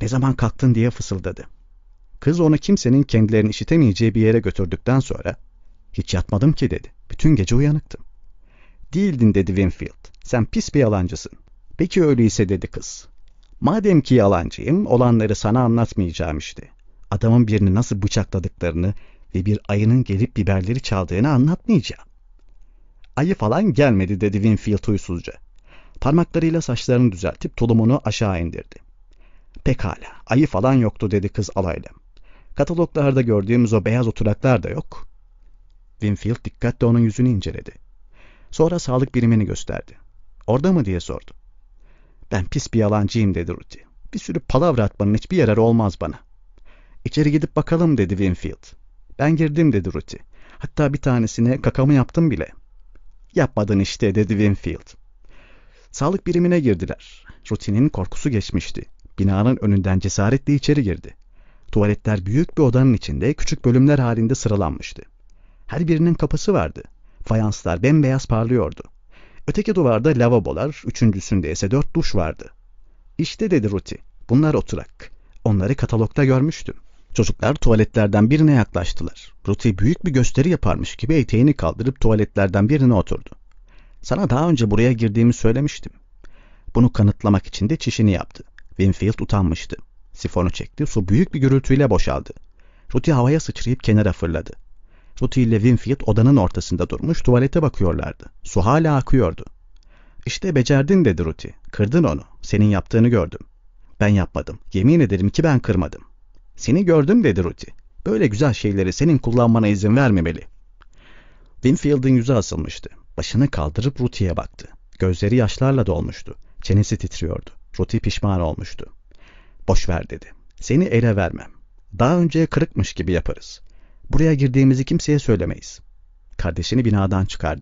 Ne zaman kalktın diye fısıldadı. Kız onu kimsenin kendilerini işitemeyeceği bir yere götürdükten sonra hiç yatmadım ki dedi. Bütün gece uyanıktım. Değildin dedi Winfield. Sen pis bir yalancısın. Peki öyleyse dedi kız. Madem ki yalancıyım, olanları sana anlatmayacağım işte. Adamın birini nasıl bıçakladıklarını ve bir ayının gelip biberleri çaldığını anlatmayacağım. Ayı falan gelmedi dedi Winfield huysuzca. Parmaklarıyla saçlarını düzeltip tulumunu aşağı indirdi. Pekala, ayı falan yoktu dedi kız alayla. Kataloglarda gördüğümüz o beyaz oturaklar da yok. Winfield dikkatle onun yüzünü inceledi. Sonra sağlık birimini gösterdi. Orada mı diye sordu. Ben pis bir yalancıyım dedi Ruthie. Bir sürü palavra atmanın hiçbir yararı olmaz bana. İçeri gidip bakalım dedi Winfield. Ben girdim dedi Ruthie. Hatta bir tanesine kakamı yaptım bile. Yapmadın işte dedi Winfield. Sağlık birimine girdiler. Ruthie'nin korkusu geçmişti. Binanın önünden cesaretle içeri girdi. Tuvaletler büyük bir odanın içinde küçük bölümler halinde sıralanmıştı. Her birinin kapısı vardı. Fayanslar bembeyaz parlıyordu. Öteki duvarda lavabolar, üçüncüsünde ise 4 duş vardı. İşte dedi Ruthie, bunlar oturak. Onları katalogda görmüştüm. Çocuklar tuvaletlerden birine yaklaştılar. Ruthie büyük bir gösteri yaparmış gibi eteğini kaldırıp tuvaletlerden birine oturdu. Sana daha önce buraya girdiğimi söylemiştim. Bunu kanıtlamak için de çişini yaptı. Winfield utanmıştı. Sifonu çekti, su büyük bir gürültüyle boşaldı. Ruthie havaya sıçrayıp kenara fırladı. Ruthie ile Winfield odanın ortasında durmuş tuvalete bakıyorlardı. Su hala akıyordu. İşte becerdin dedi Ruthie. Kırdın onu. Senin yaptığını gördüm. Ben yapmadım. Yemin ederim ki ben kırmadım. Seni gördüm dedi Ruthie. Böyle güzel şeyleri senin kullanmana izin vermemeli. Winfield'ın yüzü asılmıştı. Başını kaldırıp Ruthie'ye baktı. Gözleri yaşlarla dolmuştu. Çenesi titriyordu. Ruthie pişman olmuştu. Boş ver dedi. Seni ele vermem. Daha önce kırıkmış gibi yaparız. Buraya girdiğimizi kimseye söylemeyiz. Kardeşini binadan çıkardı.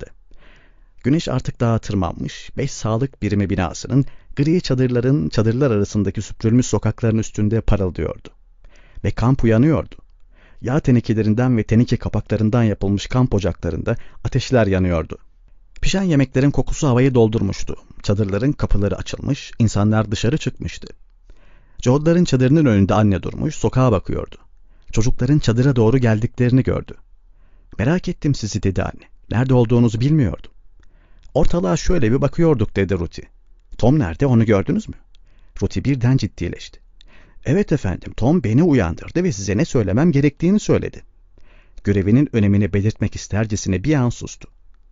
Güneş artık dağa tırmanmış, 5 sağlık birimi binasının gri çadırlar arasındaki süpürülmüş sokakların üstünde parıldıyordu. Ve kamp uyanıyordu. Yağ tenekelerinden ve teneke kapaklarından yapılmış kamp ocaklarında ateşler yanıyordu. Pişen yemeklerin kokusu havayı doldurmuştu. Çadırların kapıları açılmış, insanlar dışarı çıkmıştı. Joel'ların çadırının önünde anne durmuş, sokağa bakıyordu. Çocukların çadıra doğru geldiklerini gördü. Merak ettim sizi dedi anne. Nerede olduğunuzu bilmiyordum. Ortalığa şöyle bir bakıyorduk dedi Ruthie. Tom nerede, onu gördünüz mü? Ruthie birden ciddileşti. Evet efendim, Tom beni uyandırdı ve size ne söylemem gerektiğini söyledi. Görevinin önemini belirtmek istercesine bir an sustu.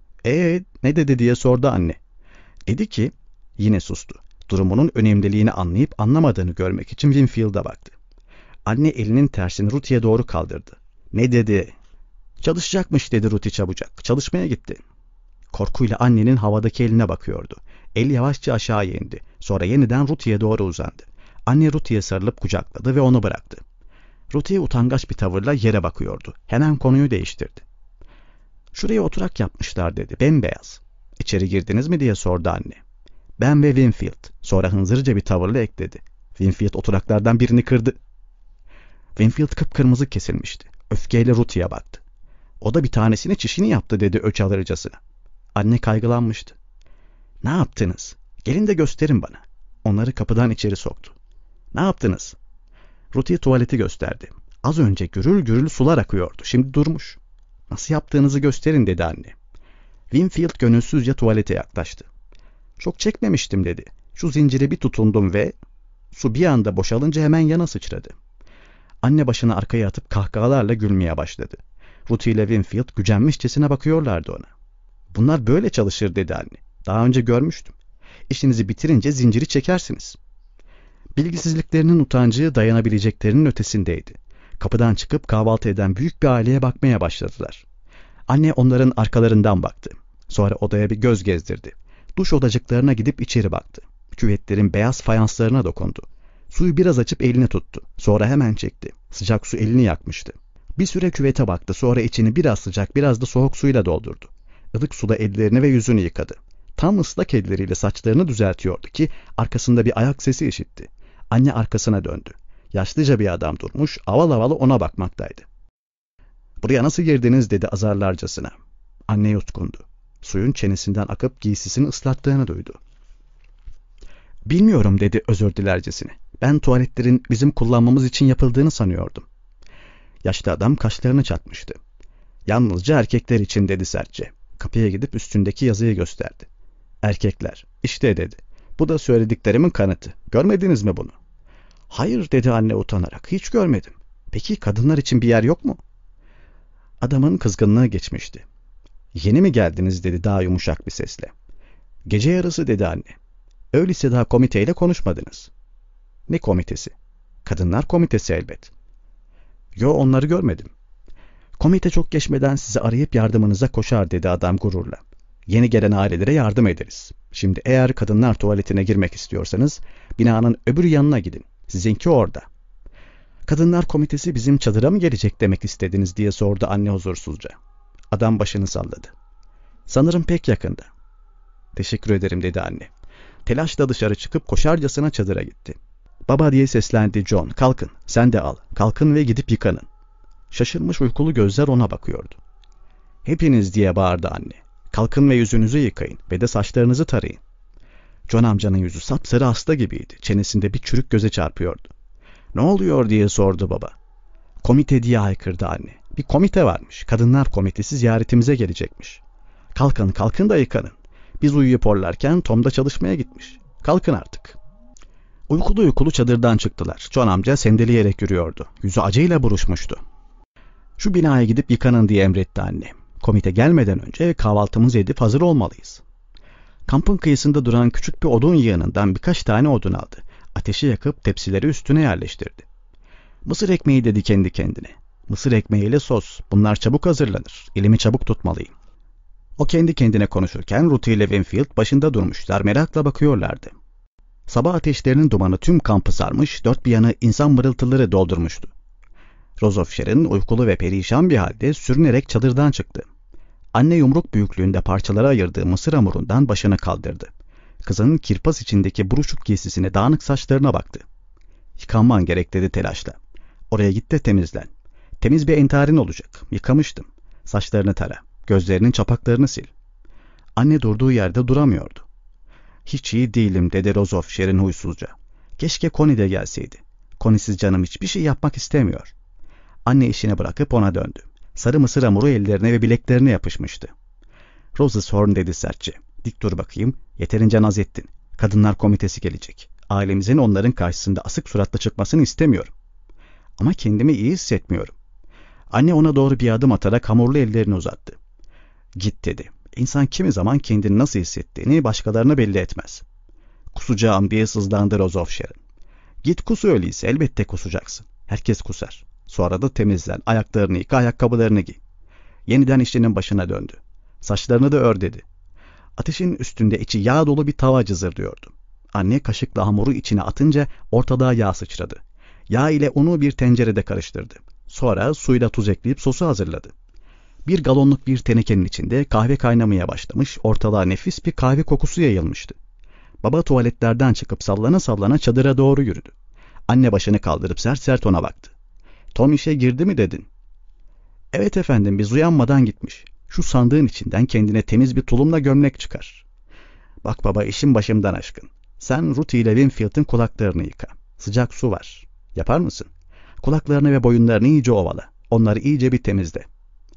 Ne dedi diye sordu anne. Dedi ki, yine sustu. Durumunun önemliliğini anlayıp anlamadığını görmek için Winfield'a baktı. Anne elinin tersini Ruthie'ye doğru kaldırdı. Ne dedi? Çalışacakmış dedi Ruthie çabucak. Çalışmaya gitti. Korkuyla annenin havadaki eline bakıyordu. El yavaşça aşağı indi. Sonra yeniden Ruthie'ye doğru uzandı. Anne Ruthie'ye sarılıp kucakladı ve onu bıraktı. Ruthie utangaç bir tavırla yere bakıyordu. Hemen konuyu değiştirdi. Şuraya oturak yapmışlar dedi. Bembeyaz. İçeri girdiniz mi diye sordu anne. Ben ve Winfield. Sonra hınzırca bir tavırla ekledi. Winfield oturaklardan birini kırdı. Winfield kıpkırmızı kesilmişti. Öfkeyle Ruthie'ye baktı. O da bir tanesini çişini yaptı dedi öç alırcasına. Anne kaygılanmıştı. Ne yaptınız? Gelin de gösterin bana. Onları kapıdan içeri soktu. Ne yaptınız? Ruthie tuvaleti gösterdi. Az önce gürül gürül sular akıyordu. Şimdi durmuş. Nasıl yaptığınızı gösterin dedi anne. Winfield gönülsüzce tuvalete yaklaştı. Çok çekmemiştim dedi. Şu zincire bir tutundum ve su bir anda boşalınca hemen yana sıçradı. Anne başını arkaya atıp kahkahalarla gülmeye başladı. Ruthie ile Winfield gücenmişçesine bakıyorlardı ona. Bunlar böyle çalışır dedi anne. Daha önce görmüştüm. İşinizi bitirince zinciri çekersiniz. Bilgisizliklerinin utancı dayanabileceklerinin ötesindeydi. Kapıdan çıkıp kahvaltı eden büyük bir aileye bakmaya başladılar. Anne onların arkalarından baktı. Sonra odaya bir göz gezdirdi. Duş odacıklarına gidip içeri baktı. Küvetlerin beyaz fayanslarına dokundu. Suyu biraz açıp eline tuttu. Sonra hemen çekti. Sıcak su elini yakmıştı. Bir süre küvete baktı. Sonra içini biraz sıcak biraz da soğuk suyla doldurdu. Ilık suda ellerini ve yüzünü yıkadı. Tam ıslak elleriyle saçlarını düzeltiyordu ki arkasında bir ayak sesi işitti. Anne arkasına döndü. Yaşlıca bir adam durmuş, aval aval ona bakmaktaydı. Buraya nasıl girdiniz dedi azarlarcasına. Anne yutkundu. Suyun çenesinden akıp giysisini ıslattığını duydu. Bilmiyorum dedi özür dilercesine. Ben tuvaletlerin bizim kullanmamız için yapıldığını sanıyordum. Yaşlı adam kaşlarını çatmıştı. Yalnızca erkekler için dedi sertçe. Kapıya gidip üstündeki yazıyı gösterdi. Erkekler. İşte dedi. Bu da söylediklerimin kanıtı. Görmediniz mi bunu? Hayır dedi anne utanarak. Hiç görmedim. Peki kadınlar için bir yer yok mu? Adamın kızgınlığı geçmişti. Yeni mi geldiniz dedi daha yumuşak bir sesle. Gece yarısı dedi anne. Öyleyse daha komiteyle konuşmadınız. Ne komitesi? Kadınlar komitesi elbet. Yo, onları görmedim. Komite çok geçmeden sizi arayıp yardımınıza koşar dedi adam gururla. Yeni gelen ailelere yardım ederiz. Şimdi eğer kadınlar tuvaletine girmek istiyorsanız binanın öbür yanına gidin. Sizinki orada. Kadınlar komitesi bizim çadıra mı gelecek demek istediniz diye sordu anne huzursuzca. Adam başını salladı. Sanırım pek yakında. Teşekkür ederim dedi anne. Telaşla dışarı çıkıp koşarcasına çadıra gitti. Baba diye seslendi John. Kalkın, sen de al. Kalkın ve gidip yıkanın. Şaşırmış uykulu gözler ona bakıyordu. Hepiniz diye bağırdı anne. Kalkın ve yüzünüzü yıkayın ve de saçlarınızı tarayın. John amcanın yüzü sapsarı hasta gibiydi. Çenesinde bir çürük göze çarpıyordu. Ne oluyor diye sordu baba. Komite diye haykırdı anne. Bir komite varmış. Kadınlar komitesi ziyaretimize gelecekmiş. Kalkın, kalkın da yıkanın. Biz uyuyup horlarken Tom da çalışmaya gitmiş. Kalkın artık. Uykulu uykulu çadırdan çıktılar. John amca sendeleyerek yürüyordu. Yüzü acıyla buruşmuştu. Şu binaya gidip yıkanın diye emretti anne. Komite gelmeden önce kahvaltımızı edip hazır olmalıyız. Kampın kıyısında duran küçük bir odun yığınından birkaç tane odun aldı. Ateşi yakıp tepsileri üstüne yerleştirdi. Mısır ekmeği dedi kendi kendine. Mısır ekmeğiyle sos. Bunlar çabuk hazırlanır. Elimi çabuk tutmalıyım. O kendi kendine konuşurken Ruth ile Winfield başında durmuşlar, merakla bakıyorlardı. Sabah ateşlerinin dumanı tüm kampı sarmış, dört bir yanı insan mırıltıları doldurmuştu. Rose of Sharon uykulu ve perişan bir halde sürünerek çadırdan çıktı. Anne yumruk büyüklüğünde parçalara ayırdığı mısır hamurundan başını kaldırdı. Kızının kirpas içindeki buruşuk giysisine, dağınık saçlarına baktı. Yıkanman gerek dedi telaşla. Oraya git de temizlen. Temiz bir entarin olacak. Yıkamıştım. Saçlarını tara. Gözlerinin çapaklarını sil. Anne durduğu yerde duramıyordu. Hiç iyi değilim dedi Rose of Sharon huysuzca. Keşke Connie de gelseydi. Connie'siz canım hiçbir şey yapmak istemiyor. Anne işini bırakıp ona döndü. Sarı mısır hamuru ellerine ve bileklerine yapışmıştı. Rose Horn dedi sertçe. Dik dur bakayım. Yeterince naz ettin. Kadınlar komitesi gelecek. Ailemizin onların karşısında asık suratla çıkmasını istemiyorum. Ama kendimi iyi hissetmiyorum. Anne ona doğru bir adım atarak hamurlu ellerini uzattı. Git dedi. İnsan kimi zaman kendini nasıl hissettiğini başkalarına belli etmez. Kusacağım diye sızlandı Rose of Sharon. Git kus öyleyse, elbette kusacaksın. Herkes kusar. Sonra da temizlen, ayaklarını yıka, ayakkabılarını giy. Yeniden işinin başına döndü. Saçlarını da ör dedi. Ateşin üstünde içi yağ dolu bir tava cızırdıyordu. Anne kaşıkla hamuru içine atınca ortalığa yağ sıçradı. Yağ ile unu bir tencerede karıştırdı. Sonra suyla tuz ekleyip sosu hazırladı. Bir galonluk bir tenekenin içinde kahve kaynamaya başlamış, ortalığa nefis bir kahve kokusu yayılmıştı. Baba tuvaletlerden çıkıp sallana sallana çadıra doğru yürüdü. Anne başını kaldırıp sert sert ona baktı. Tom işe girdi mi dedin? Evet efendim, biz uyanmadan gitmiş. Şu sandığın içinden kendine temiz bir tulumla gömlek çıkar. Bak baba, işin başımdan aşkın. Sen Ruth ile Winfield'in kulaklarını yıka. Sıcak su var. Yapar mısın? Kulaklarını ve boyunlarını iyice ovala. Onları iyice bir temizle.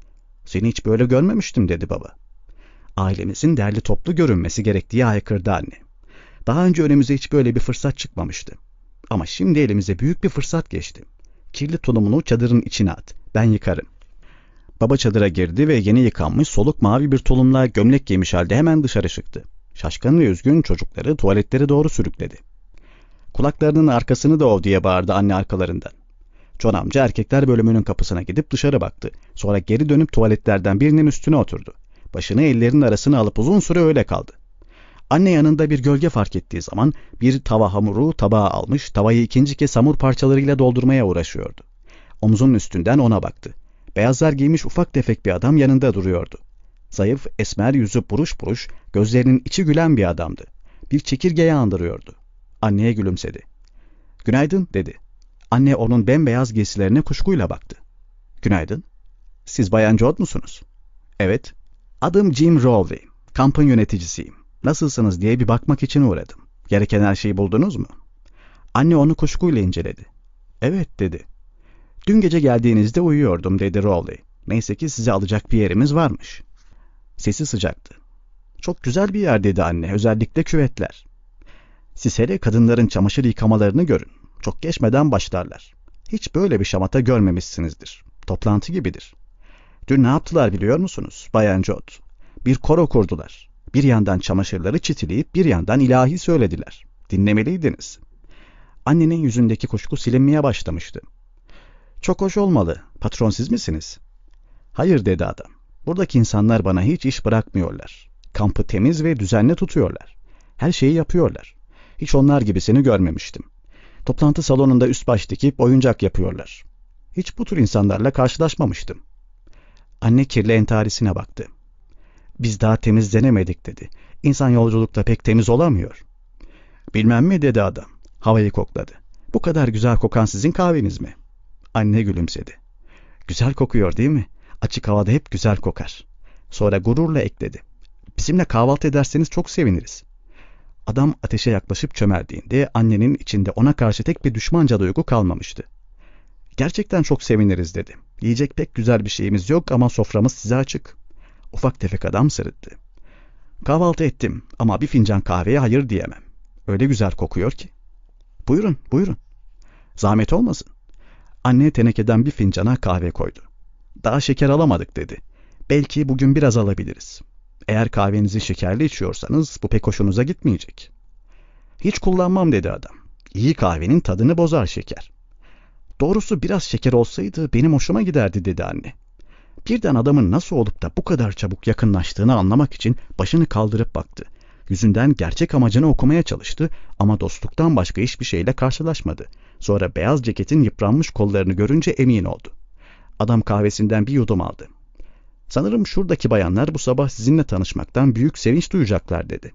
Seni hiç böyle görmemiştim dedi baba. Ailemizin derli toplu görünmesi gerektiği haykırdı anne. Daha önce önümüze hiç böyle bir fırsat çıkmamıştı. Ama şimdi elimize büyük bir fırsat geçti. Kirli tulumunu çadırın içine at. Ben yıkarım. Baba çadıra girdi ve yeni yıkanmış soluk mavi bir tulumla gömlek giymiş halde hemen dışarı çıktı. Şaşkın ve üzgün çocukları tuvaletlere doğru sürükledi. Kulaklarının arkasını da ov diye bağırdı anne arkalarından. John amca erkekler bölümünün kapısına gidip dışarı baktı. Sonra geri dönüp tuvaletlerden birinin üstüne oturdu. Başını ellerinin arasına alıp uzun süre öyle kaldı. Anne yanında bir gölge fark ettiği zaman bir tava hamuru tabağa almış, tavayı ikinci kez hamur parçalarıyla doldurmaya uğraşıyordu. Omzunun üstünden ona baktı. Beyazlar giymiş ufak tefek bir adam yanında duruyordu. Zayıf, esmer yüzü buruş buruş, gözlerinin içi gülen bir adamdı. Bir çekirgeyi andırıyordu. Anneye gülümsedi. Günaydın dedi. Anne onun bembeyaz giysilerine kuşkuyla baktı. Günaydın. Siz Bayan Jodd musunuz? Evet. Adım Jim Rowley. Kampın yöneticisiyim. Nasılsınız diye bir bakmak için uğradım. Gereken her şeyi buldunuz mu? Anne onu kuşkuyla inceledi. Evet dedi. Dün gece geldiğinizde uyuyordum dedi Rowley. Neyse ki size alacak bir yerimiz varmış. Sesi sıcaktı. Çok güzel bir yer dedi anne, özellikle küvetler. Siz hele kadınların çamaşır yıkamalarını görün. Çok geçmeden başlarlar. Hiç böyle bir şamata görmemişsinizdir. Toplantı gibidir. Dün ne yaptılar biliyor musunuz Bayan Jodd? Bir koro kurdular. Bir yandan çamaşırları çitileyip bir yandan ilahi söylediler. Dinlemeliydiniz. Annenin yüzündeki kuşku silinmeye başlamıştı. Çok hoş olmalı. Patron siz misiniz? Hayır dedi adam. Buradaki insanlar bana hiç iş bırakmıyorlar. Kampı temiz ve düzenli tutuyorlar. Her şeyi yapıyorlar. Hiç onlar gibisini görmemiştim. Toplantı salonunda üst baş dikip oyuncak yapıyorlar. Hiç bu tür insanlarla karşılaşmamıştım. Anne kirli entarisine baktı. Biz daha temizlenemedik dedi. İnsan yolculukta pek temiz olamıyor. Bilmem mi dedi adam. Havayı kokladı. Bu kadar güzel kokan sizin kahveniz mi? Anne gülümsedi. Güzel kokuyor değil mi? Açık havada hep güzel kokar. Sonra gururla ekledi. Bizimle kahvaltı ederseniz çok seviniriz. Adam ateşe yaklaşıp çömeldiğinde annenin içinde ona karşı tek bir düşmanca duygu kalmamıştı. Gerçekten çok seviniriz dedi. Yiyecek pek güzel bir şeyimiz yok ama soframız size açık. Ufak tefek adam sırıttı. Kahvaltı ettim ama bir fincan kahveye hayır diyemem. Öyle güzel kokuyor ki. Buyurun, buyurun. Zahmet olmasın. Anne tenekeden bir fincana kahve koydu. Daha şeker alamadık dedi. Belki bugün biraz alabiliriz. Eğer kahvenizi şekerli içiyorsanız bu pek hoşunuza gitmeyecek. Hiç kullanmam dedi adam. İyi kahvenin tadını bozar şeker. Doğrusu biraz şeker olsaydı benim hoşuma giderdi dedi anne. Birden adamın nasıl olup da bu kadar çabuk yakınlaştığını anlamak için başını kaldırıp baktı. Yüzünden gerçek amacını okumaya çalıştı ama dostluktan başka hiçbir şeyle karşılaşmadı. Sonra beyaz ceketin yıpranmış kollarını görünce emin oldu. Adam kahvesinden bir yudum aldı. Sanırım şuradaki bayanlar bu sabah sizinle tanışmaktan büyük sevinç duyacaklar dedi.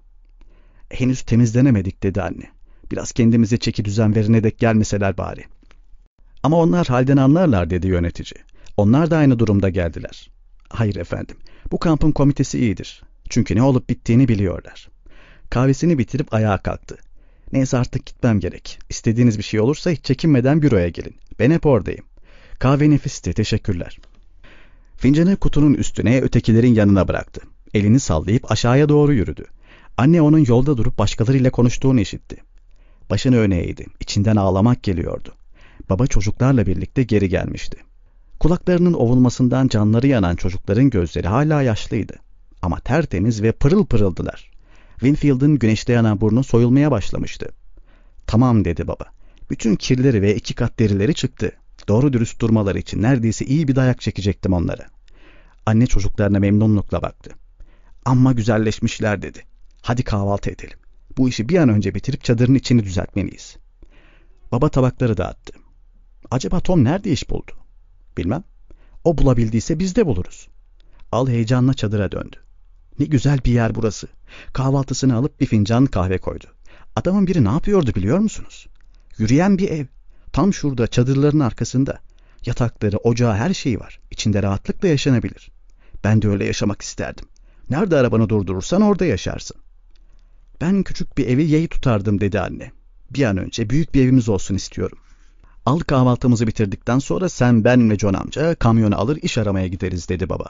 Henüz temizlenemedik dedi anne. Biraz kendimize çeki düzen verene dek gelmeseler bari. Ama onlar halden anlarlar dedi yönetici. Onlar da aynı durumda geldiler. Hayır efendim, bu kampın komitesi iyidir. Çünkü ne olup bittiğini biliyorlar. Kahvesini bitirip ayağa kalktı. Neyse artık gitmem gerek. İstediğiniz bir şey olursa hiç çekinmeden büroya gelin. Ben hep oradayım. Kahve nefisti, teşekkürler. Fincanı kutunun üstüne ötekilerin yanına bıraktı. Elini sallayıp aşağıya doğru yürüdü. Anne onun yolda durup başkalarıyla konuştuğunu işitti. Başını öne eğdi. İçinden ağlamak geliyordu. Baba çocuklarla birlikte geri gelmişti. Kulaklarının ovulmasından canları yanan çocukların gözleri hala yaşlıydı. Ama tertemiz ve pırıl pırıldılar. Winfield'ın güneşte yanan burnu soyulmaya başlamıştı. Tamam dedi baba. Bütün kirleri ve 2 kat derileri çıktı. Doğru dürüst durmaları için neredeyse iyi bir dayak çekecektim onlara. Anne çocuklarına memnunlukla baktı. Amma güzelleşmişler dedi. Hadi kahvaltı edelim. Bu işi bir an önce bitirip çadırın içini düzeltmeliyiz. Baba tabakları dağıttı. Acaba Tom nerede iş buldu? Bilmem. O bulabildiyse biz de buluruz. Al heyecanla çadıra döndü. Ne güzel bir yer burası. Kahvaltısını alıp bir fincan kahve koydu. Adamın biri ne yapıyordu biliyor musunuz? Yürüyen bir ev. Tam şurada çadırların arkasında. Yatakları, ocağı her şeyi var. İçinde rahatlıkla yaşanabilir. Ben de öyle yaşamak isterdim. Nerede arabanı durdurursan orada yaşarsın. Ben küçük bir evi yeğ tutardım dedi anne. Bir an önce büyük bir evimiz olsun istiyorum. Al kahvaltımızı bitirdikten sonra sen, ben ve John amca kamyonu alır iş aramaya gideriz dedi baba.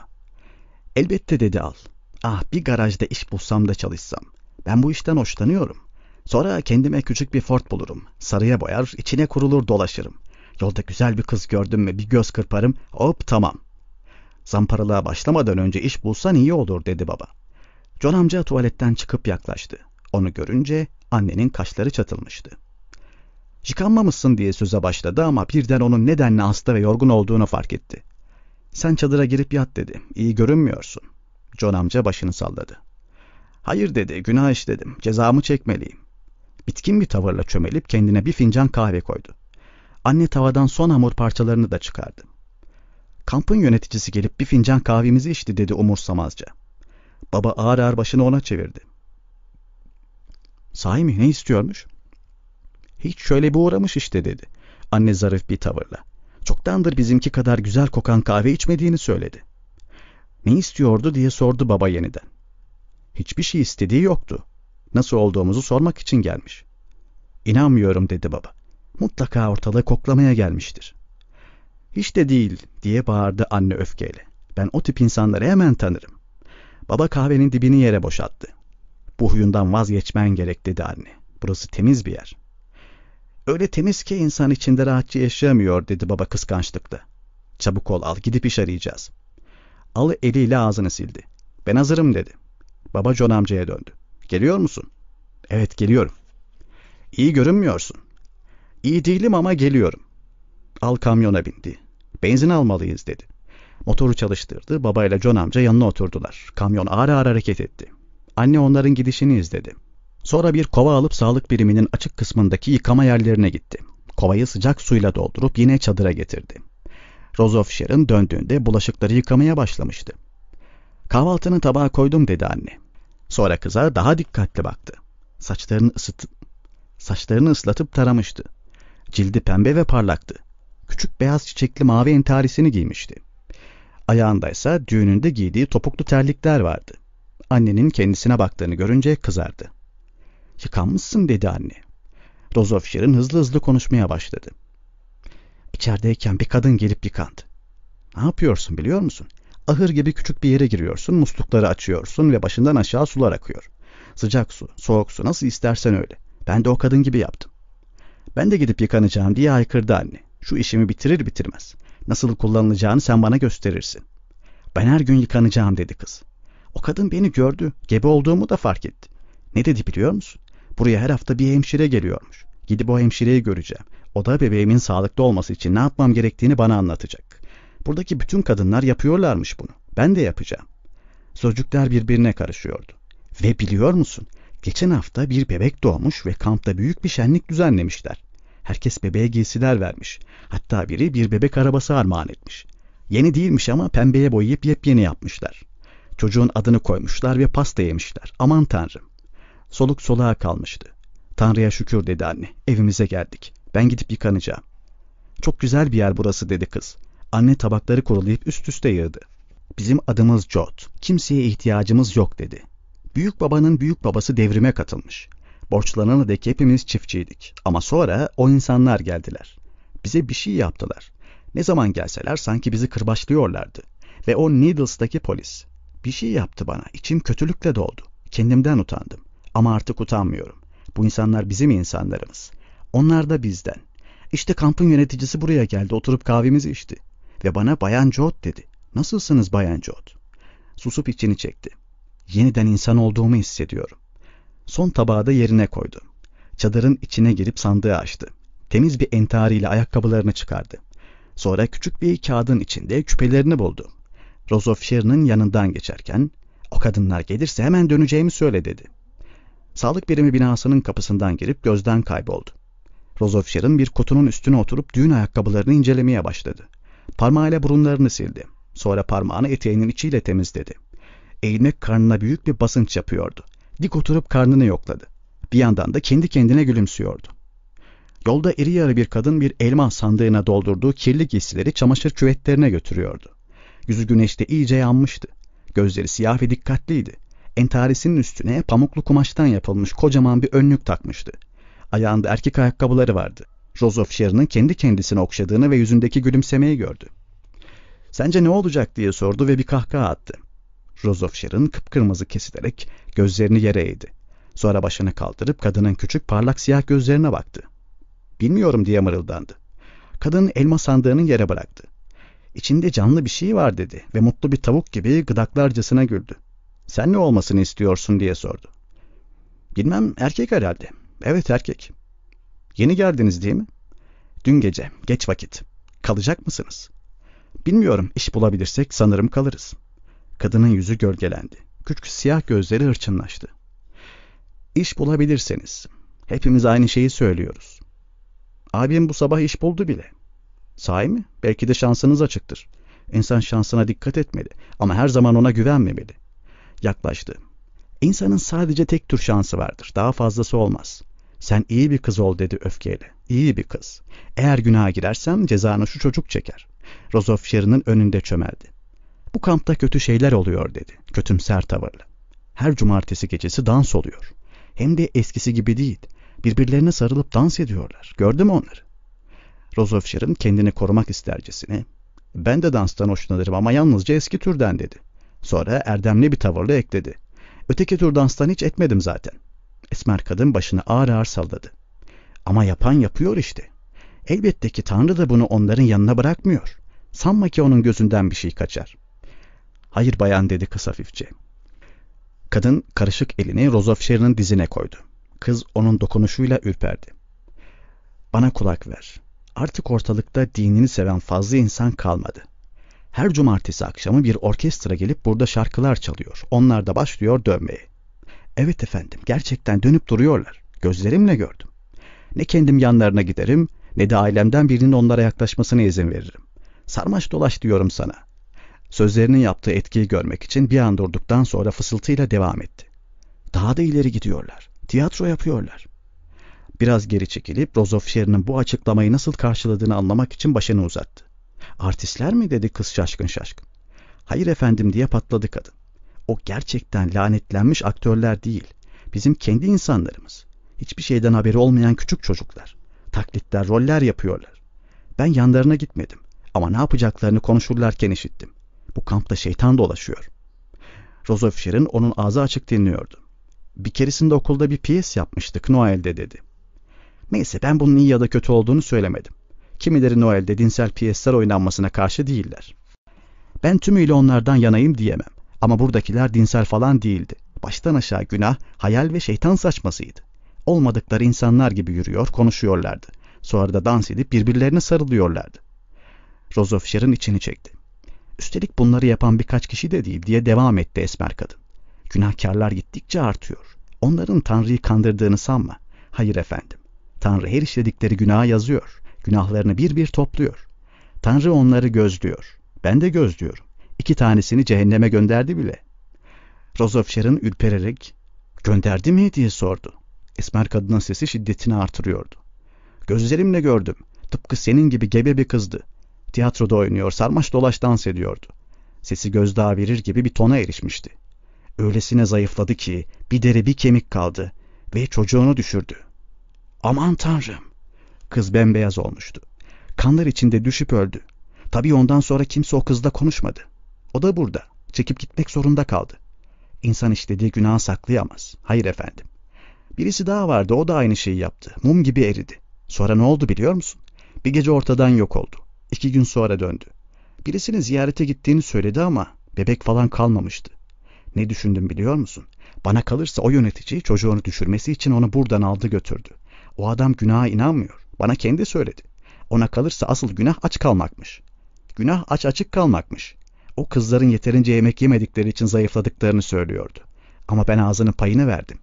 Elbette dedi al. Ah bir garajda iş bulsam da çalışsam. Ben bu işten hoşlanıyorum. Sonra kendime küçük bir Ford bulurum. Sarıya boyar, içine kurulur dolaşırım. Yolda güzel bir kız gördüm mü bir göz kırparım. Hop tamam. Zamparalığa başlamadan önce iş bulsan iyi olur dedi baba. John amca tuvaletten çıkıp yaklaştı. Onu görünce annenin kaşları çatılmıştı. Yıkanmamışsın diye söze başladı ama birden onun nedenle hasta ve yorgun olduğunu fark etti. Sen çadıra girip yat dedi. İyi görünmüyorsun. John amca başını salladı. Hayır dedi, günah işledim. Cezamı çekmeliyim. Bitkin bir tavırla çömelip kendine bir fincan kahve koydu. Anne tavadan son hamur parçalarını da çıkardı. Kampın yöneticisi gelip bir fincan kahvemizi içti dedi umursamazca. Baba ağır ağır başını ona çevirdi. Sahi mi, ne istiyormuş? Hiç şöyle bir uğramış işte dedi. Anne zarif bir tavırla. Çoktandır bizimki kadar güzel kokan kahve içmediğini söyledi. Ne istiyordu diye sordu baba yeniden. Hiçbir şey istediği yoktu. Nasıl olduğumuzu sormak için gelmiş. İnanmıyorum dedi baba. Mutlaka ortalığı koklamaya gelmiştir. Hiç de değil diye bağırdı anne öfkeyle. Ben o tip insanları hemen tanırım. Baba kahvenin dibini yere boşalttı. Bu huyundan vazgeçmen gerek dedi anne. Burası temiz bir yer. Öyle temiz ki insan içinde rahatça yaşayamıyor dedi baba kıskançlıkla. Çabuk ol al gidip iş arayacağız. Al eliyle ağzını sildi. Ben hazırım dedi. Baba John amcaya döndü. Geliyor musun? Evet geliyorum. İyi görünmüyorsun. İyi değilim ama geliyorum. Al kamyona bindi. Benzin almalıyız dedi. Motoru çalıştırdı. Babayla John amca yanına oturdular. Kamyon ağır ağır hareket etti. Anne onların gidişini izledi. Sonra bir kova alıp sağlık biriminin açık kısmındaki yıkama yerlerine gitti. Kovayı sıcak suyla doldurup yine çadıra getirdi. Rose of Sharon döndüğünde bulaşıkları yıkamaya başlamıştı. Kahvaltını tabağa koydum dedi anne. Sonra kıza daha dikkatli baktı. Saçlarını ıslatıp taramıştı. Cildi pembe ve parlaktı. Küçük beyaz çiçekli mavi entarisini giymişti. Ayağındaysa düğününde giydiği topuklu terlikler vardı. Annenin kendisine baktığını görünce kızardı. Yıkanmışsın dedi anne. Rose of Sharon hızlı hızlı konuşmaya başladı. İçerideyken bir kadın gelip yıkandı. Ne yapıyorsun biliyor musun? Ahır gibi küçük bir yere giriyorsun, muslukları açıyorsun ve başından aşağı sular akıyor. Sıcak su, soğuk su nasıl istersen öyle. Ben de o kadın gibi yaptım. Ben de gidip yıkanacağım diye haykırdı anne. Şu işimi bitirir bitirmez. Nasıl kullanılacağını sen bana gösterirsin. Ben her gün yıkanacağım dedi kız. O kadın beni gördü, gebe olduğumu da fark etti. Ne dedi biliyor musun? Buraya her hafta bir hemşire geliyormuş. Gidip o hemşireyi göreceğim. O da bebeğimin sağlıklı olması için ne yapmam gerektiğini bana anlatacak. Buradaki bütün kadınlar yapıyorlarmış bunu. Ben de yapacağım. Sözcükler birbirine karışıyordu. Ve biliyor musun? Geçen hafta bir bebek doğmuş ve kampta büyük bir şenlik düzenlemişler. Herkes bebeğe giysiler vermiş. Hatta biri bir bebek arabası armağan etmiş. Yeni değilmiş ama pembeye boyayıp yepyeni yapmışlar. Çocuğun adını koymuşlar ve pasta yemişler. Aman Tanrım. Soluk soluğa kalmıştı. Tanrı'ya şükür dedi anne. Evimize geldik. Ben gidip yıkanacağım. Çok güzel bir yer burası dedi kız. Anne tabakları kurulayıp üst üste yığdı. Bizim adımız Jot. Kimseye ihtiyacımız yok dedi. Büyük babanın büyük babası devrime katılmış. Borçlanana dek hepimiz çiftçiydik. Ama sonra o insanlar geldiler. Bize bir şey yaptılar. Ne zaman gelseler sanki bizi kırbaçlıyorlardı. Ve o Needles'taki polis. Bir şey yaptı bana. İçim kötülükle doldu. Kendimden utandım. Ama artık utanmıyorum. Bu insanlar bizim insanlarımız. Onlar da bizden. İşte kampın yöneticisi buraya geldi. Oturup kahvemizi içti. Ve bana Bayan Jot dedi. Nasılsınız Bayan Jot? Susup içini çekti. Yeniden insan olduğumu hissediyorum. Son tabağı da yerine koydu. Çadırın içine girip sandığı açtı. Temiz bir entariyle ayakkabılarını çıkardı. Sonra küçük bir kağıdın içinde küpelerini buldu. Rose of Sharon'ın yanından geçerken, o kadınlar gelirse hemen döneceğimi söyle dedi. Sağlık birimi binasının kapısından girip gözden kayboldu. Rose of Sharon bir kutunun üstüne oturup düğün ayakkabılarını incelemeye başladı. Parmağıyla burunlarını sildi. Sonra parmağını eteğinin içiyle temizledi. Eğilmek karnına büyük bir basınç yapıyordu. Dik oturup karnını yokladı. Bir yandan da kendi kendine gülümsüyordu. Yolda iri yarı bir kadın bir elma sandığına doldurduğu kirli giysileri çamaşır küvetlerine götürüyordu. Yüzü güneşte iyice yanmıştı. Gözleri siyah ve dikkatliydi. Entarisinin üstüne pamuklu kumaştan yapılmış kocaman bir önlük takmıştı. Ayağında erkek ayakkabıları vardı. Rose of Sharon'ın kendi kendisine okşadığını ve yüzündeki gülümsemeyi gördü. Sence ne olacak diye sordu ve bir kahkaha attı. Rose of Sharon kıpkırmızı kesilerek gözlerini yere eğdi. Sonra başını kaldırıp kadının küçük parlak siyah gözlerine baktı. Bilmiyorum diye mırıldandı. Kadın elma sandığını yere bıraktı. İçinde canlı bir şey var dedi ve mutlu bir tavuk gibi gıdaklarcasına güldü. Sen ne olmasını istiyorsun diye sordu. Bilmem, erkek herhalde. Evet, erkek. Yeni geldiniz değil mi? Dün gece, geç vakit. Kalacak mısınız? Bilmiyorum, iş bulabilirsek sanırım kalırız. Kadının yüzü gölgelendi. Küçük siyah gözleri hırçınlaştı. İş bulabilirseniz. Hepimiz aynı şeyi söylüyoruz. Abim bu sabah iş buldu bile. Sahi mi? Belki de şansınız açıktır. İnsan şansına dikkat etmeli ama her zaman ona güvenmemeli. Yaklaştı. İnsanın sadece tek tür şansı vardır. Daha fazlası olmaz. Sen iyi bir kız ol dedi öfkeyle. İyi bir kız. Eğer günaha girersem cezanı şu çocuk çeker. Rose of Sharon'ın önünde çömeldi. Bu kampta kötü şeyler oluyor dedi. Kötümser tavırla. Her cumartesi gecesi dans oluyor. Hem de eskisi gibi değil. Birbirlerine sarılıp dans ediyorlar. Gördün mü onları? Rozovşer'in kendini korumak istercesine, "Ben de danstan hoşlanırım ama yalnızca eski türden," dedi. Sonra erdemli bir tavırla ekledi. "Öteki tür danstan hiç etmedim zaten." Esmer kadın başını ağır ağır salladı. "Ama yapan yapıyor işte. Elbette ki Tanrı da bunu onların yanına bırakmıyor. Sanma ki onun gözünden bir şey kaçar." "Hayır bayan," dedi kız hafifçe. Kadın karışık elini Rozovşer'in dizine koydu. Kız onun dokunuşuyla ürperdi. "Bana kulak ver. Artık ortalıkta dinini seven fazla insan kalmadı. Her cumartesi akşamı bir orkestra gelip burada şarkılar çalıyor. Onlar da başlıyor dönmeye." "Evet efendim, gerçekten dönüp duruyorlar. Gözlerimle gördüm. Ne kendim yanlarına giderim, ne de ailemden birinin onlara yaklaşmasına izin veririm. Sarmaş dolaş diyorum sana." Sözlerinin yaptığı etkiyi görmek için bir an durduktan sonra fısıltıyla devam etti. "Daha da ileri gidiyorlar. Tiyatro yapıyorlar." Biraz geri çekilip Rozovşer'in bu açıklamayı nasıl karşıladığını anlamak için başını uzattı. "Artistler mi?" dedi kız şaşkın şaşkın. "Hayır efendim," diye patladı kadın. "O gerçekten lanetlenmiş aktörler değil. Bizim kendi insanlarımız. Hiçbir şeyden haberi olmayan küçük çocuklar. Taklitler, roller yapıyorlar. Ben yanlarına gitmedim ama ne yapacaklarını konuşurlarken işittim. Bu kampta şeytan dolaşıyor." Rozovşer'in onun ağzı açık dinliyordu. "Bir keresinde okulda bir piyes yapmıştık Noel'de," dedi. "Neyse, ben bunun iyi ya da kötü olduğunu söylemedim. Kimileri Noel'de dinsel piyesler oynanmasına karşı değiller. Ben tümüyle onlardan yanayım diyemem. Ama buradakiler dinsel falan değildi. Baştan aşağı günah, hayal ve şeytan saçmasıydı. Olmadıkları insanlar gibi yürüyor, konuşuyorlardı. Sonra da dans edip birbirlerine sarılıyorlardı." Rozovşer'in içini çekti. "Üstelik bunları yapan birkaç kişi de değil," diye devam etti esmer kadın. "Günahkarlar gittikçe artıyor. Onların Tanrı'yı kandırdığını sanma. Hayır efendim. Tanrı her işledikleri günaha yazıyor. Günahlarını bir bir topluyor. Tanrı onları gözlüyor. Ben de gözlüyorum. 2 tanesini cehenneme gönderdi bile." Rozovşer'in ürpererek "Gönderdi mi?" diye sordu. Esmer kadının sesi şiddetini artırıyordu. "Gözlerimle gördüm. Tıpkı senin gibi gebe bir kızdı. Tiyatroda oynuyor, sarmaş dolaş dans ediyordu. Sesi gözdağı verir gibi bir tona erişmişti. Öylesine zayıfladı ki bir deri bir kemik kaldı ve çocuğunu düşürdü." "Aman Tanrım!" Kız bembeyaz olmuştu. Kanlar içinde düşüp öldü. Tabii ondan sonra kimse o kızla konuşmadı. O da burada. Çekip gitmek zorunda kaldı. İnsan işlediği günahı saklayamaz. Hayır efendim. Birisi daha vardı, o da aynı şeyi yaptı. Mum gibi eridi. Sonra ne oldu biliyor musun? Bir gece ortadan yok oldu. 2 gün sonra döndü. Birisini ziyarete gittiğini söyledi ama bebek falan kalmamıştı. Ne düşündüm biliyor musun? Bana kalırsa o yönetici çocuğunu düşürmesi için onu buradan aldı götürdü. O adam günaha inanmıyor. Bana kendi söyledi. Ona kalırsa asıl günah aç kalmakmış. Günah aç açık kalmakmış. O kızların yeterince yemek yemedikleri için zayıfladıklarını söylüyordu. Ama ben ağzının payını verdim."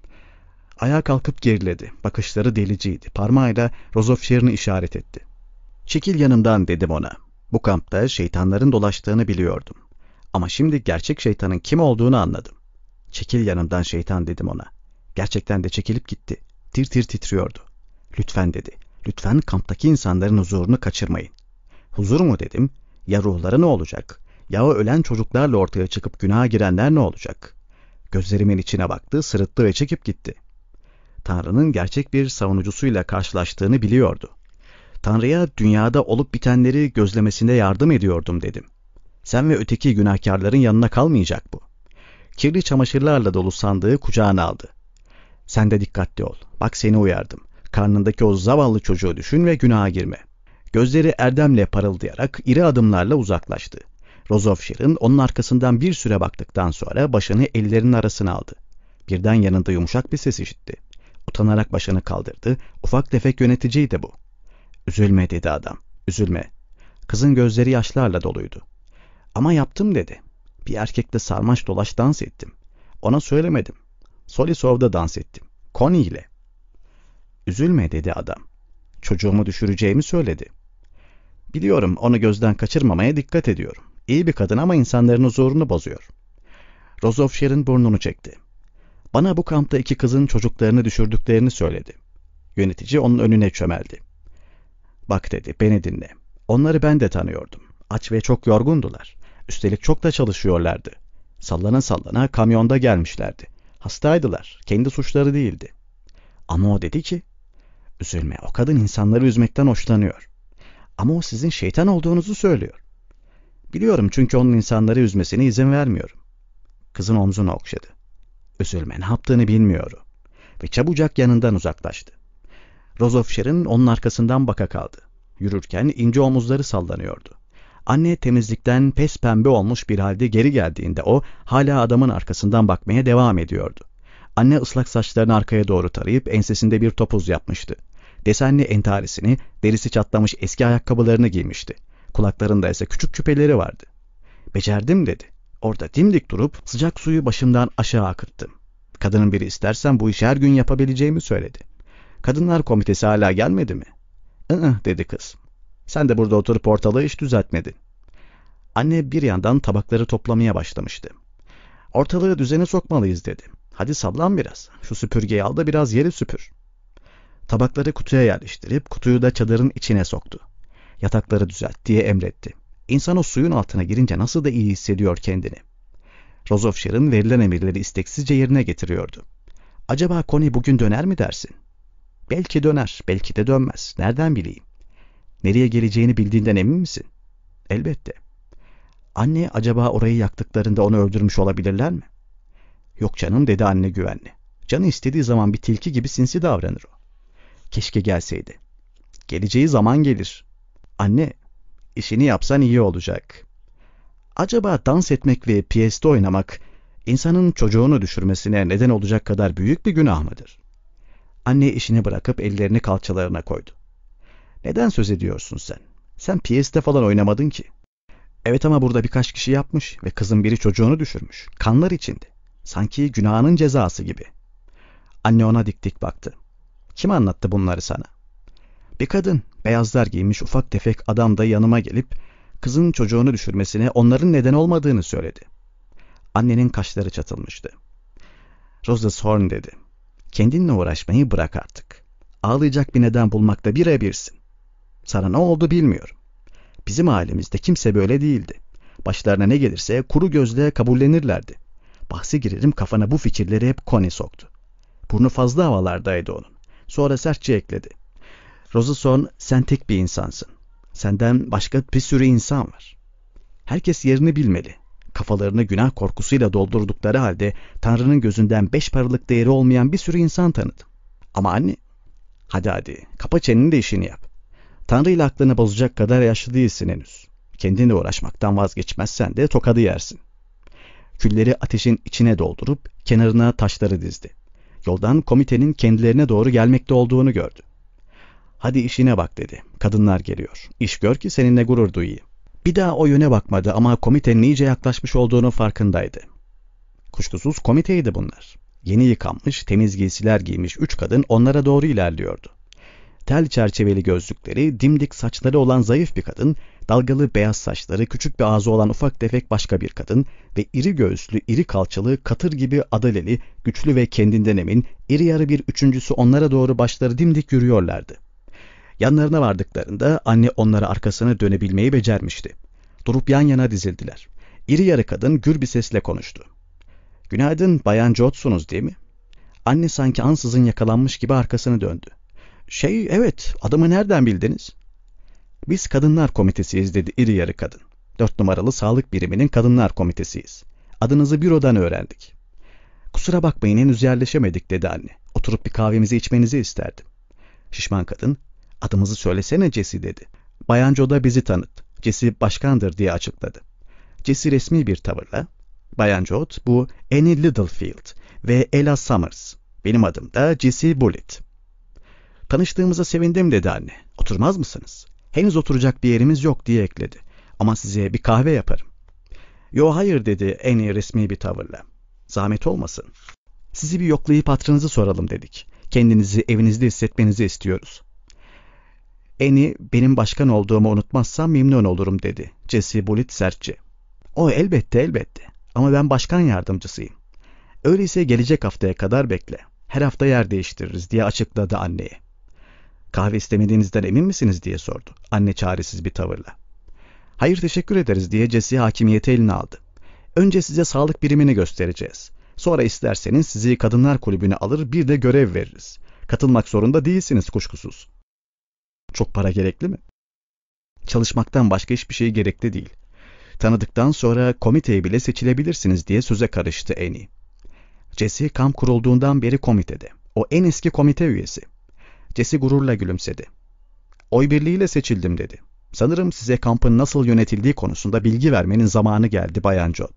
Ayağa kalkıp geriledi. Bakışları deliciydi. Parmağıyla Rozovşer'ini işaret etti. "Çekil yanımdan," dedim ona. "Bu kampta şeytanların dolaştığını biliyordum. Ama şimdi gerçek şeytanın kim olduğunu anladım. Çekil yanımdan şeytan," dedim ona. Gerçekten de çekilip gitti. Tir tir titriyordu. "Lütfen," dedi. "Lütfen kamptaki insanların huzurunu kaçırmayın." "Huzur mu?" dedim. "Ya ruhları ne olacak? Ya o ölen çocuklarla ortaya çıkıp günaha girenler ne olacak?" Gözlerimin içine baktı, sırıttı ve çekip gitti. Tanrı'nın gerçek bir savunucusuyla karşılaştığını biliyordu. Tanrı'ya dünyada olup bitenleri gözlemesinde yardım ediyordum dedim. Sen ve öteki günahkarların yanına kalmayacak bu. Kirli çamaşırlarla dolu sandığı kucağına aldı. "Sen de dikkatli ol. Bak seni uyardım. Karnındaki o zavallı çocuğu düşün ve günaha girme." Gözleri erdemle parıldayarak iri adımlarla uzaklaştı. Rozovşer'in onun arkasından bir süre baktıktan sonra başını ellerinin arasına aldı. Birden yanında yumuşak bir ses işitti. Utanarak başını kaldırdı. Ufak tefek yöneticiydi bu. "Üzülme," dedi adam. "Üzülme." Kızın gözleri yaşlarla doluydu. "Ama yaptım," dedi. "Bir erkekle sarmaş dolaş dans ettim. Ona söylemedim. Solisov'da dans ettim. Connie ile." "Üzülme," dedi adam. "Çocuğumu düşüreceğimi söyledi." "Biliyorum, onu gözden kaçırmamaya dikkat ediyorum. İyi bir kadın ama insanların huzurunu bozuyor." Rozovşer'in burnunu çekti. "Bana bu kampta 2 kızın çocuklarını düşürdüklerini söyledi." Yönetici onun önüne çömeldi. "Bak," dedi, "beni dinle. Onları ben de tanıyordum. Aç ve çok yorgundular. Üstelik çok da çalışıyorlardı. Sallana sallana kamyonda gelmişlerdi. Hastaydılar. Kendi suçları değildi. Ama o dedi ki, üzülme, o kadın insanları üzmekten hoşlanıyor. Ama o sizin şeytan olduğunuzu söylüyor. Biliyorum çünkü onun insanları üzmesine izin vermiyorum. Kızın omzunu okşadı. Üzülme, ne yaptığını bilmiyor o. Ve çabucak yanından uzaklaştı. Rose of Sharon onun arkasından baka kaldı. Yürürken ince omuzları sallanıyordu. Anne temizlikten pes pembe olmuş bir halde geri geldiğinde o hala adamın arkasından bakmaya devam ediyordu. Anne ıslak saçlarını arkaya doğru tarayıp ensesinde bir topuz yapmıştı. Desenli entarisini, derisi çatlamış eski ayakkabılarını giymişti. Kulaklarında ise küçük küpeleri vardı. Becerdim dedi. Orada dimdik durup sıcak suyu başımdan aşağı akıttım. Kadının biri istersen bu işi her gün yapabileceğimi söyledi. Kadınlar komitesi hala gelmedi mi? Dedi kız. Sen de burada oturup ortalığı hiç düzeltmedin. Anne bir yandan tabakları toplamaya başlamıştı. Ortalığı düzene sokmalıyız dedi. Hadi sallan biraz. Şu süpürgeyi al da biraz yeri süpür. Tabakları kutuya yerleştirip kutuyu da çadırın içine soktu. Yatakları düzelt diye emretti. İnsan o suyun altına girince nasıl da iyi hissediyor kendini. Rose of Sharon verilen emirleri isteksizce yerine getiriyordu. Acaba Connie bugün döner mi dersin? Belki döner, belki de dönmez. Nereden bileyim? Nereye geleceğini bildiğinden emin misin? Elbette. Anne, acaba orayı yaktıklarında onu öldürmüş olabilirler mi? Yok canım, dedi anne güvenli. Canı istediği zaman bir tilki gibi sinsi davranır o. Keşke gelseydi. Geleceği zaman gelir. Anne, işini yapsan iyi olacak. Acaba dans etmek ve piyeste oynamak insanın çocuğunu düşürmesine neden olacak kadar büyük bir günah mıdır? Anne işini bırakıp ellerini kalçalarına koydu. Neden söz ediyorsun sen? Sen piyeste falan oynamadın ki. Evet ama burada birkaç kişi yapmış ve kızın biri çocuğunu düşürmüş. Kanlar içinde. Sanki günahının cezası gibi. Anne ona dik dik baktı. Kim anlattı bunları sana? Bir kadın, beyazlar giymiş ufak tefek adam da yanıma gelip kızın çocuğunu düşürmesine onların neden olmadığını söyledi. Annenin kaşları çatılmıştı. Rose Thorn dedi. Kendinle uğraşmayı bırak artık. Ağlayacak bir neden bulmakta birebirsin. Sana ne oldu bilmiyorum. Bizim ailemizde kimse böyle değildi. Başlarına ne gelirse kuru gözle kabullenirlerdi. Bahse girerim kafana bu fikirleri hep Connie soktu. Burnu fazla havalardaydı onun. Sonra sertçe ekledi. Rose Thorn, sen tek bir insansın. Senden başka bir sürü insan var. Herkes yerini bilmeli. Kafalarını günah korkusuyla doldurdukları halde Tanrı'nın gözünden 5 paralık değeri olmayan bir sürü insan tanıdım. Ama anne, hadi kapa çeneni de işini yap. Tanrı ile aklını bozacak kadar yaşlı değilsin henüz. Kendinle uğraşmaktan vazgeçmezsen de tokadı yersin. Külleri ateşin içine doldurup kenarına taşları dizdi. Yoldan komitenin kendilerine doğru gelmekte olduğunu gördü. Hadi işine bak dedi. Kadınlar geliyor. İş gör ki seninle gurur duyayım. Bir daha o yöne bakmadı ama komitenin iyice yaklaşmış olduğunu farkındaydı. Kuşkusuz komiteydi bunlar. Yeni yıkanmış, temiz giysiler giymiş 3 kadın onlara doğru ilerliyordu. Tel çerçeveli gözlükleri, dimdik saçları olan zayıf bir kadın, dalgalı beyaz saçları, küçük bir ağzı olan ufak tefek başka bir kadın ve iri göğüslü, iri kalçalı, katır gibi adaleli, güçlü ve kendinden emin, iri yarı bir üçüncüsü onlara doğru başları dimdik yürüyorlardı. Yanlarına vardıklarında anne onlara arkasını dönebilmeyi becermişti. Durup yan yana dizildiler. İri yarı kadın gür bir sesle konuştu. Günaydın, Bayan Jones'sunuz değil mi? Anne sanki ansızın yakalanmış gibi arkasını döndü. Evet, adımı nereden bildiniz? Biz kadınlar komitesiyiz dedi iri yarı kadın. 4 numaralı sağlık biriminin kadınlar komitesiyiz. Adınızı bürodan öğrendik. Kusura bakmayın henüz yerleşemedik dedi anne. Oturup bir kahvemizi içmenizi isterdim. Şişman kadın, adımızı söylesene Jesse dedi. Bayan Joe da bizi tanıt. Jesse başkandır diye açıkladı. Jesse resmi bir tavırla, Bayan Joe bu Annie Littlefield ve Ella Summers. Benim adım da Jesse Bullitt. Tanıştığımıza sevindim dedi anne. Oturmaz mısınız? Henüz oturacak bir yerimiz yok diye ekledi. Ama size bir kahve yaparım. Yo hayır dedi Annie resmi bir tavırla. Zahmet olmasın. Sizi bir yoklayıp hatırınızı soralım dedik. Kendinizi evinizde hissetmenizi istiyoruz. Annie benim başkan olduğumu unutmazsam memnun olurum dedi. Jesse Bullitt sertçe. O elbette ama ben başkan yardımcısıyım. Öyleyse gelecek haftaya kadar bekle. Her hafta yer değiştiririz diye açıkladı anneye. Kahve istemediğinizden emin misiniz diye sordu. Anne çaresiz bir tavırla. Hayır teşekkür ederiz diye Jesse hakimiyeti eline aldı. Önce size sağlık birimini göstereceğiz. Sonra isterseniz sizi kadınlar kulübüne alır bir de görev veririz. Katılmak zorunda değilsiniz kuşkusuz. Çok para gerekli mi? Çalışmaktan başka hiçbir şey gerekli değil. Tanıdıktan sonra komiteye bile seçilebilirsiniz diye söze karıştı Annie. Jesse kamp kurulduğundan beri komitede. O en eski komite üyesi. Jesse gururla gülümsedi. Oy birliğiyle seçildim dedi. Sanırım size kampın nasıl yönetildiği konusunda bilgi vermenin zamanı geldi Bayan Jodd.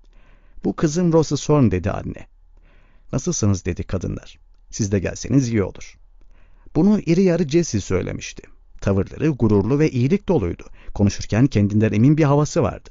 Bu kızım Rosa Sorn dedi anne. Nasılsınız dedi kadınlar. Siz de gelseniz iyi olur. Bunu iri yarı Jesse söylemişti. Tavırları gururlu ve iyilik doluydu. Konuşurken kendinden emin bir havası vardı.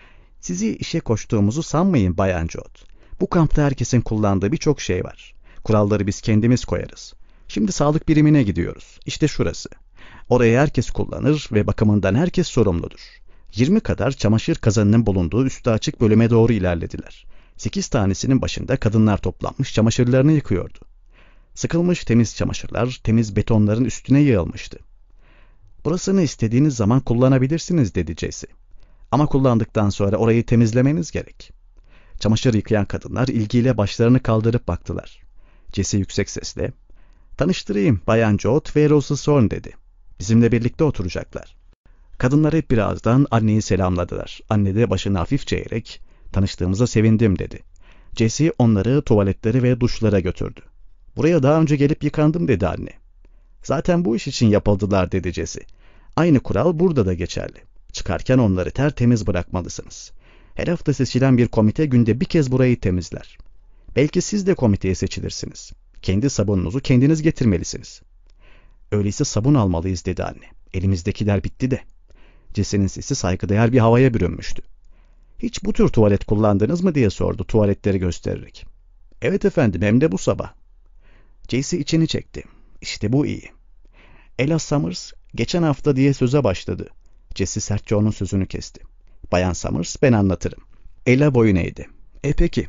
Sizi işe koştuğumuzu sanmayın Bayan Jodd. Bu kampta herkesin kullandığı birçok şey var. Kuralları biz kendimiz koyarız. Şimdi sağlık birimine gidiyoruz. İşte şurası. Orayı herkes kullanır ve bakımından herkes sorumludur. 20 kadar çamaşır kazanının bulunduğu üstü açık bölüme doğru ilerlediler. 8 tanesinin başında kadınlar toplanmış çamaşırlarını yıkıyordu. Sıkılmış temiz çamaşırlar temiz betonların üstüne yığılmıştı. Burasını istediğiniz zaman kullanabilirsiniz dedi Jesse. Ama kullandıktan sonra orayı temizlemeniz gerek. Çamaşır yıkayan kadınlar ilgiyle başlarını kaldırıp baktılar. Jesse yüksek sesle, tanıştırayım Bayan Jodd ve Rosa Sorn dedi. Bizimle birlikte oturacaklar. Kadınlar hep birazdan anneyi selamladılar. Anne de başını hafifçe eğerek, tanıştığımıza sevindim dedi. Jesse onları tuvaletlere ve duşlara götürdü. Buraya daha önce gelip yıkandım dedi anne. Zaten bu iş için yapıldılar dedi Jesse. Aynı kural burada da geçerli. Çıkarken onları tertemiz bırakmalısınız. Her hafta seçilen bir komite günde bir kez burayı temizler. Belki siz de komiteye seçilirsiniz. Kendi sabununuzu kendiniz getirmelisiniz. Öyleyse sabun almalıyız dedi anne. Elimizdekiler bitti de. Jesse'nin sesi saygıdeğer bir havaya bürünmüştü. Hiç bu tür tuvalet kullandınız mı diye sordu tuvaletleri göstererek. Evet efendim hem de bu sabah. Jesse içini çekti. İşte bu iyi. Ella Summers geçen hafta diye söze başladı. Jesse sertçe onun sözünü kesti. Bayan Summers ben anlatırım. Ella boyun eğdi. Peki.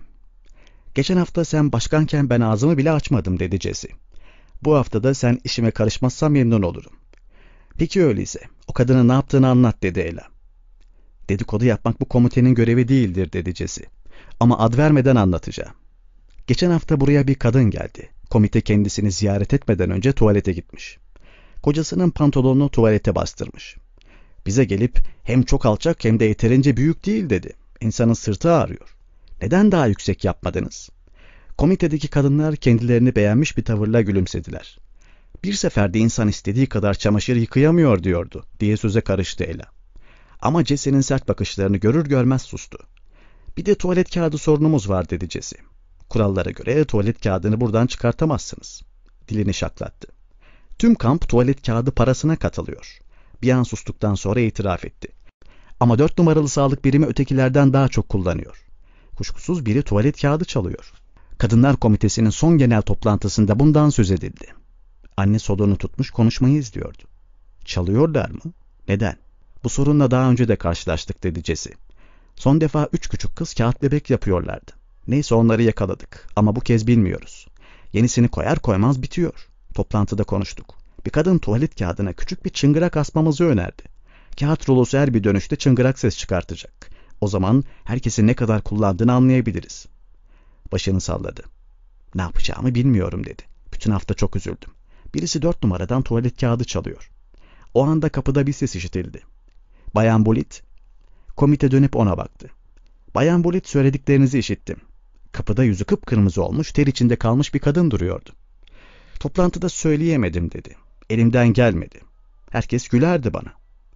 Geçen hafta sen başkanken ben ağzımı bile açmadım dedi Jesse. Bu haftada sen işime karışmazsan memnun olurum. Peki öyleyse o kadının ne yaptığını anlat dedi Ella. Dedikodu yapmak bu komitenin görevi değildir dedi Jesse. Ama ad vermeden anlatacağım. Geçen hafta buraya bir kadın geldi. Komite kendisini ziyaret etmeden önce tuvalete gitmiş. Kocasının pantolonunu tuvalete bastırmış. Bize gelip hem çok alçak hem de yeterince büyük değil dedi. İnsanın sırtı ağrıyor. Neden daha yüksek yapmadınız? Komitedeki kadınlar kendilerini beğenmiş bir tavırla gülümsediler. Bir seferde insan istediği kadar çamaşır yıkayamıyor diyordu diye söze karıştı Ella. Ama Jesse'nin sert bakışlarını görür görmez sustu. Bir de tuvalet kağıdı sorunumuz var dedi Jesse. Kurallara göre tuvalet kağıdını buradan çıkartamazsınız. Dilini şaklattı. Tüm kamp tuvalet kağıdı parasına katılıyor. Bir an sustuktan sonra itiraf etti. Ama 4 numaralı sağlık birimi ötekilerden daha çok kullanıyor. Kuşkusuz biri tuvalet kağıdı çalıyor. Kadınlar Komitesi'nin son genel toplantısında bundan söz edildi. Anne soluğunu tutmuş konuşmayı izliyordu. Çalıyorlar mı? Neden? Bu sorunla daha önce de karşılaştık dedi Jesse. Son defa 3 küçük kız kağıt bebek yapıyorlardı. Neyse onları yakaladık ama bu kez bilmiyoruz. Yenisini koyar koymaz bitiyor. Toplantıda konuştuk. Bir kadın tuvalet kağıdına küçük bir çıngırak asmamızı önerdi. Kağıt rulosu her bir dönüşte çıngırak ses çıkartacak. O zaman herkesin ne kadar kullandığını anlayabiliriz. Başını salladı. Ne yapacağımı bilmiyorum dedi. Bütün hafta çok üzüldüm. Birisi 4 numaradan tuvalet kağıdı çalıyor. O anda kapıda bir ses işitildi. Bayan Bullitt. Komite dönüp ona baktı. Bayan Bullitt söylediklerinizi işittim. Kapıda yüzü kıpkırmızı olmuş, ter içinde kalmış bir kadın duruyordu. Toplantıda söyleyemedim dedi. Elimden gelmedi. Herkes gülerdi bana.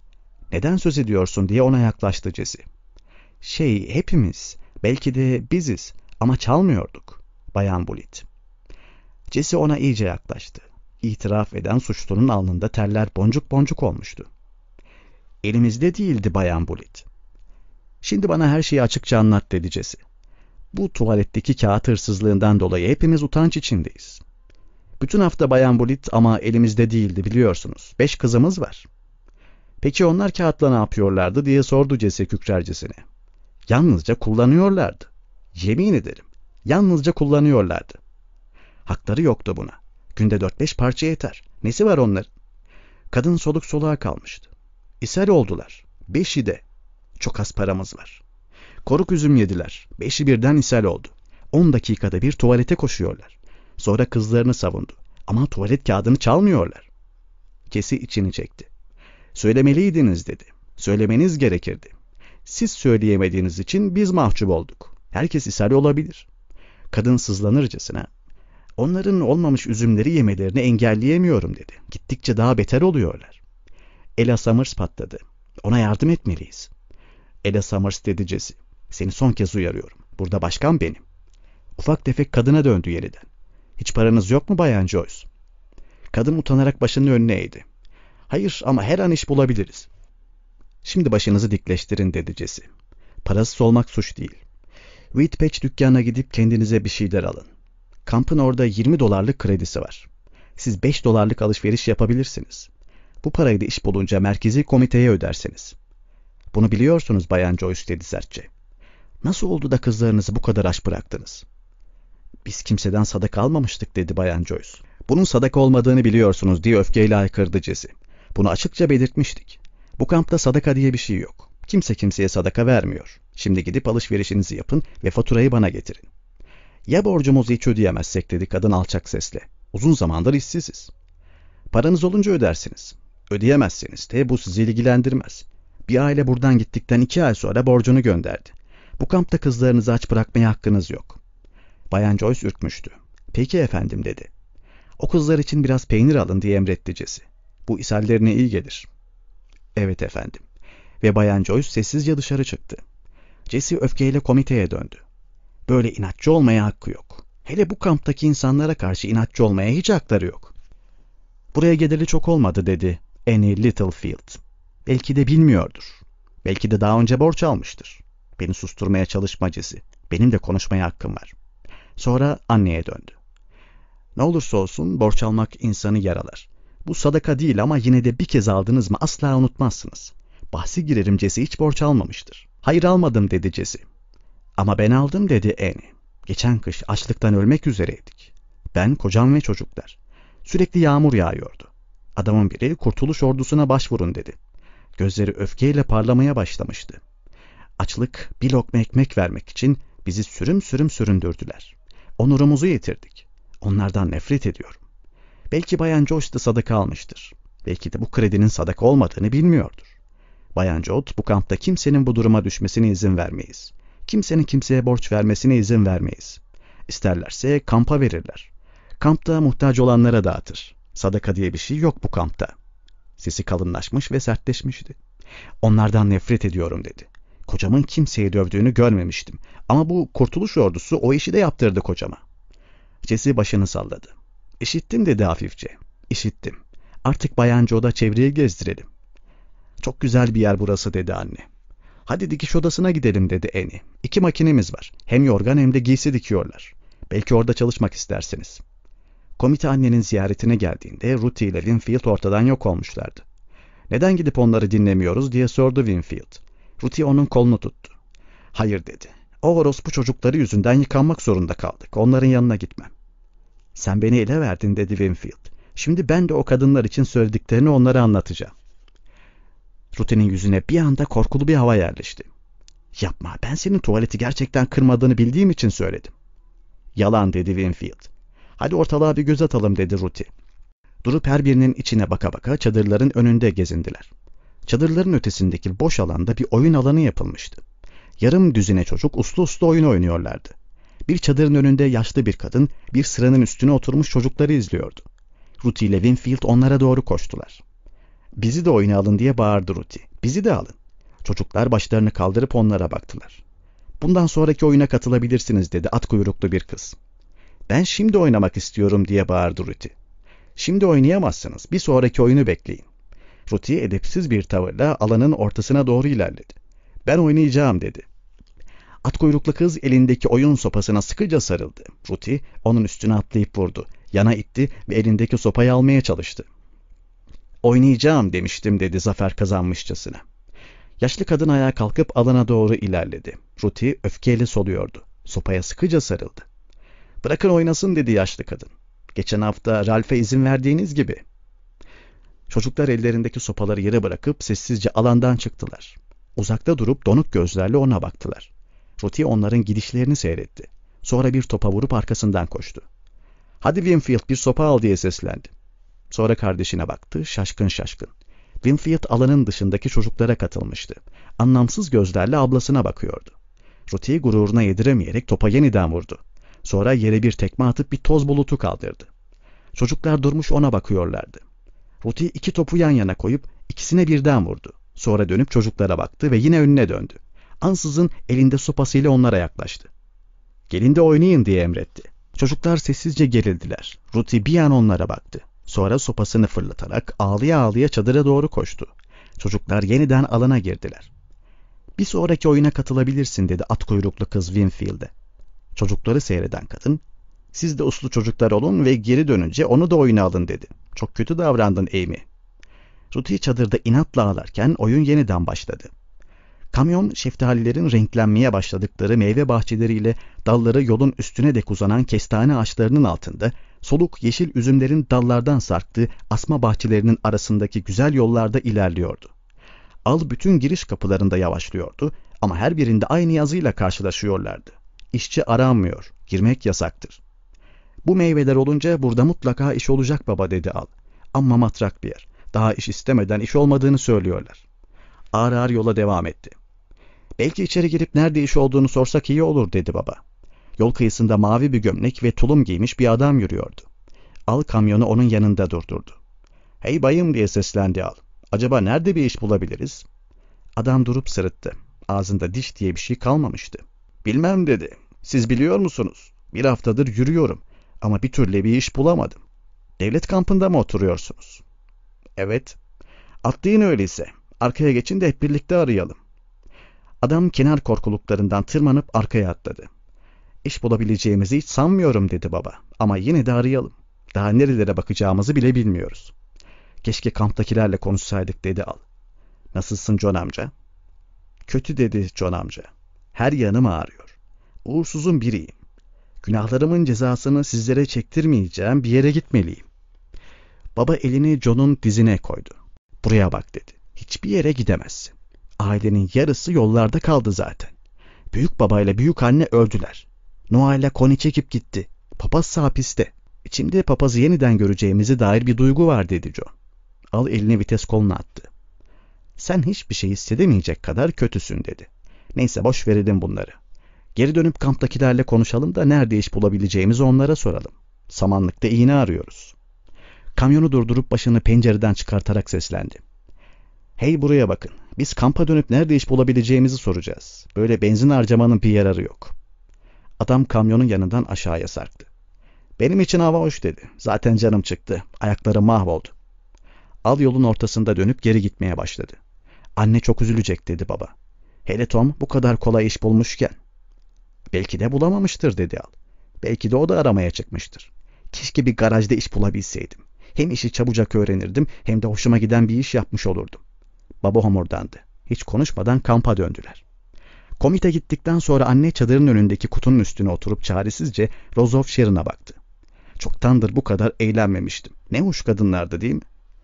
Neden söz ediyorsun diye ona yaklaştı Jesse. Hepimiz, belki de biziz ama çalmıyorduk. Bayan Bullitt. Jesse ona iyice yaklaştı. İtiraf eden suçlunun alnında terler boncuk boncuk olmuştu. Elimizde değildi Bayan Bullitt. Şimdi bana her şeyi açıkça anlat dedi Jesse. Bu tuvaletteki kağıt hırsızlığından dolayı hepimiz utanç içindeyiz. Bütün hafta Bayan Bullitt ama elimizde değildi biliyorsunuz. 5 kızımız var. Peki onlar kağıtla ne yapıyorlardı diye sordu Jesse kükrercesine. Yalnızca kullanıyorlardı. Yemin ederim. Yalnızca kullanıyorlardı. Hakları yoktu buna. Günde 4-5 parça yeter. Nesi var onların? Kadın soluk soluğa kalmıştı. İshal oldular. 5'i de. Çok az paramız var. Koruk üzüm yediler. 5'i birden ishal oldu. 10 dakikada bir tuvalete koşuyorlar. Sonra kızlarını savundu. Ama tuvalet kağıdını çalmıyorlar. Jesse içini çekti. Söylemeliydiniz dedi. Söylemeniz gerekirdi. Siz söyleyemediğiniz için biz mahcup olduk. Herkes ishal olabilir. Kadın sızlanırcasına, onların olmamış üzümleri yemelerini engelleyemiyorum dedi. Gittikçe daha beter oluyorlar. Ella Summers patladı. Ona yardım etmeliyiz. Ella Summers dedi Jesse. Seni son kez uyarıyorum. Burada başkan benim. Ufak tefek kadına döndü yeniden. Hiç paranız yok mu Bayan Joyce? Kadın utanarak başını önüne eğdi. Hayır ama her an iş bulabiliriz. Şimdi başınızı dikleştirin dedi Jesse. Parasız olmak suç değil. Whitpatch dükkanına gidip kendinize bir şeyler alın. Kampın orada $20 kredisi var. Siz $5 alışveriş yapabilirsiniz. Bu parayı da iş bulunca merkezi komiteye ödersiniz. Bunu biliyorsunuz Bayan Joyce dedi sertçe. Nasıl oldu da kızlarınızı bu kadar aç bıraktınız? Biz kimseden sadaka almamıştık dedi Bayan Joyce. Bunun sadaka olmadığını biliyorsunuz diye öfkeyle haykırdı Jesse. Bunu açıkça belirtmiştik. Bu kampta sadaka diye bir şey yok. Kimse kimseye sadaka vermiyor. Şimdi gidip alışverişinizi yapın ve faturayı bana getirin. Ya borcumuzu hiç ödeyemezsek dedi kadın alçak sesle. Uzun zamandır işsiziz. Paranız olunca ödersiniz. Ödeyemezseniz de bu sizi ilgilendirmez. Bir aile buradan gittikten 2 ay sonra borcunu gönderdi. Bu kampta kızlarınızı aç bırakmaya hakkınız yok. Bayan Joyce ürkmüştü. Peki efendim dedi. O kızlar için biraz peynir alın diye emretti Jesse. Bu ishallerine iyi gelir. Evet efendim. Ve Bayan Joyce sessizce dışarı çıktı. Jesse öfkeyle komiteye döndü. Böyle inatçı olmaya hakkı yok. Hele bu kamptaki insanlara karşı inatçı olmaya hiç hakları yok. Buraya geleli çok olmadı dedi Annie Littlefield. Belki de bilmiyordur. Belki de daha önce borç almıştır. Beni susturmaya çalışma Jesse. Benim de konuşmaya hakkım var. Sonra anneye döndü. Ne olursa olsun borç almak insanı yaralar. Bu sadaka değil ama yine de bir kez aldınız mı asla unutmazsınız. Bahsi girerim Jesse hiç borç almamıştır. Hayır almadım dedi Jesse. Ama ben aldım dedi Annie. Geçen kış açlıktan ölmek üzereydik. Ben, kocam ve çocuklar. Sürekli yağmur yağıyordu. Adamın biri Kurtuluş Ordusu'na başvurun dedi. Gözleri öfkeyle parlamaya başlamıştı. Açlık bir lokma ekmek vermek için bizi sürüm sürüm süründürdüler. Onurumuzu yitirdik. Onlardan nefret ediyorum. Belki Bayan Joyce da sadaka almıştır. Belki de bu kredinin sadaka olmadığını bilmiyordur. Bayan Joyce, bu kampta kimsenin bu duruma düşmesine izin vermeyiz. Kimsenin kimseye borç vermesine izin vermeyiz. İsterlerse kampa verirler. Kampta muhtaç olanlara dağıtır. Sadaka diye bir şey yok bu kampta. Sesi kalınlaşmış ve sertleşmişti. Onlardan nefret ediyorum dedi. Kocamın kimseyi dövdüğünü görmemiştim. Ama bu Kurtuluş Ordusu o işi de yaptırdı kocama. Jesse başını salladı. İşittim dedi hafifçe. İşittim. Artık Bayan Joe'da çevreyi gezdirelim. Çok güzel bir yer burası dedi anne. Hadi dikiş odasına gidelim dedi Annie. 2 makinemiz var. Hem yorgan hem de giysi dikiyorlar. Belki orada çalışmak istersiniz. Komite annenin ziyaretine geldiğinde Ruthie ile Winfield ortadan yok olmuşlardı. Neden gidip onları dinlemiyoruz diye sordu Winfield. Ruthie onun kolunu tuttu. Hayır dedi. O orospu çocukları yüzünden yıkanmak zorunda kaldık. Onların yanına gitmem. Sen beni ele verdin dedi Winfield. Şimdi ben de o kadınlar için söylediklerini onlara anlatacağım. Ruthie'nin yüzüne bir anda korkulu bir hava yerleşti. Yapma, ben senin tuvaleti gerçekten kırmadığını bildiğim için söyledim. Yalan dedi Winfield. Hadi ortalığa bir göz atalım dedi Ruthie. Durup her birinin içine baka baka çadırların önünde gezindiler. Çadırların ötesindeki boş alanda bir oyun alanı yapılmıştı. Yarım düzine çocuk uslu uslu oyun oynuyorlardı. Bir çadırın önünde yaşlı bir kadın bir sıranın üstüne oturmuş çocukları izliyordu. Ruthie ile Winfield onlara doğru koştular. Bizi de oyuna alın diye bağırdı Ruthie. Bizi de alın. Çocuklar başlarını kaldırıp onlara baktılar. Bundan sonraki oyuna katılabilirsiniz dedi at kuyruklu bir kız. Ben şimdi oynamak istiyorum diye bağırdı Ruthie. Şimdi oynayamazsınız. Bir sonraki oyunu bekleyin. Ruthie edepsiz bir tavırla alanın ortasına doğru ilerledi. Ben oynayacağım dedi. At kuyruklu kız elindeki oyun sopasına sıkıca sarıldı. Ruthie onun üstüne atlayıp vurdu. Yana itti ve elindeki sopayı almaya çalıştı. Oynayacağım demiştim dedi zafer kazanmışçasına. Yaşlı kadın ayağa kalkıp alana doğru ilerledi. Ruthie öfkeyle soluyordu. Sopaya sıkıca sarıldı. Bırakın oynasın dedi yaşlı kadın. Geçen hafta Ralph'e izin verdiğiniz gibi. Çocuklar ellerindeki sopaları yere bırakıp sessizce alandan çıktılar. Uzakta durup donuk gözlerle ona baktılar. Ruthie onların gidişlerini seyretti. Sonra bir topa vurup arkasından koştu. Hadi Winfield bir sopa al diye seslendi. Sonra kardeşine baktı şaşkın şaşkın. Winfield alanın dışındaki çocuklara katılmıştı. Anlamsız gözlerle ablasına bakıyordu. Ruthie gururuna yediremeyerek topa yeniden vurdu. Sonra yere bir tekme atıp bir toz bulutu kaldırdı. Çocuklar durmuş ona bakıyorlardı. Ruthie 2 topu yan yana koyup ikisine birden vurdu. Sonra dönüp çocuklara baktı ve yine önüne döndü. Ansızın elinde sopasıyla onlara yaklaştı. "Gelin de oynayın," diye emretti. Çocuklar sessizce gerildiler. Ruthie bir an onlara baktı. Sonra sopasını fırlatarak ağlaya ağlaya çadıra doğru koştu. Çocuklar yeniden alana girdiler. "Bir sonraki oyuna katılabilirsin," dedi at kuyruklu kız Winfield'e. Çocukları seyreden kadın, "Siz de uslu çocuklar olun ve geri dönünce onu da oyuna alın," dedi. "Çok kötü davrandın Amy." Ruthie çadırda inatla ağlarken oyun yeniden başladı. Kamyon, şeftalilerin renklenmeye başladıkları meyve bahçeleriyle dalları yolun üstüne dek uzanan kestane ağaçlarının altında, soluk yeşil üzümlerin dallardan sarktığı asma bahçelerinin arasındaki güzel yollarda ilerliyordu. Al bütün giriş kapılarında yavaşlıyordu ama her birinde aynı yazıyla karşılaşıyorlardı. "İşçi aranmıyor, girmek yasaktır." "Bu meyveler olunca burada mutlaka iş olacak baba," dedi Al. "Amma matrak bir yer. Daha iş istemeden iş olmadığını söylüyorlar." Ağır ağır yola devam etti. "Belki içeri girip nerede iş olduğunu sorsak iyi olur," dedi baba. Yol kıyısında mavi bir gömlek ve tulum giymiş bir adam yürüyordu. Al kamyonu onun yanında durdurdu. "Hey bayım," diye seslendi Al. "Acaba nerede bir iş bulabiliriz?" Adam durup sırıttı. Ağzında diş diye bir şey kalmamıştı. "Bilmem," dedi. "Siz biliyor musunuz? 1 haftadır yürüyorum ama bir türlü bir iş bulamadım." "Devlet kampında mı oturuyorsunuz?" "Evet." "Atlayın öyleyse. Arkaya geçin de hep birlikte arayalım." Adam kenar korkuluklarından tırmanıp arkaya atladı. "İş bulabileceğimizi hiç sanmıyorum," dedi baba. "Ama yine de arayalım. Daha nerelere bakacağımızı bile bilmiyoruz." "Keşke kamptakilerle konuşsaydık," dedi Al. "Nasılsın John amca?" "Kötü," dedi John amca. "Her yanım ağrıyor. Uğursuzun biriyim. Günahlarımın cezasını sizlere çektirmeyeceğim bir yere gitmeliyim." Baba elini John'un dizine koydu. "Buraya bak," dedi. "Hiçbir yere gidemezsin. Ailenin yarısı yollarda kaldı zaten. Büyük babayla büyük anne öldüler. Noah ile Connie çekip gitti. Papaz hapiste. İçimde papazı yeniden göreceğimize dair bir duygu var," dedi John. Al elini vites koluna attı. "Sen hiçbir şey hissedemeyecek kadar kötüsün," dedi. "Neyse boş verelim bunları. Geri dönüp kamptakilerle konuşalım da nerede iş bulabileceğimizi onlara soralım. Samanlıkta iğne arıyoruz." Kamyonu durdurup başını pencereden çıkartarak seslendi. "Hey buraya bakın. Biz kampa dönüp nerede iş bulabileceğimizi soracağız. Böyle benzin harcamanın bir yararı yok." Adam kamyonun yanından aşağıya sarktı. "Benim için hava hoş," dedi. "Zaten canım çıktı. Ayaklarım mahvoldu." Al yolun ortasında dönüp geri gitmeye başladı. "Anne çok üzülecek," dedi baba. "Hele Tom bu kadar kolay iş bulmuşken." "Belki de bulamamıştır," dedi Al. "Belki de o da aramaya çıkmıştır. Keşke bir garajda iş bulabilseydim. Hem işi çabucak öğrenirdim hem de hoşuma giden bir iş yapmış olurdum." Baba homurdandı. Hiç konuşmadan kampa döndüler. Komite gittikten sonra anne çadırın önündeki kutunun üstüne oturup çaresizce Rose of Sharon'a baktı. "Çoktandır bu kadar eğlenmemiştim. Ne hoş kadınlardı değil mi?"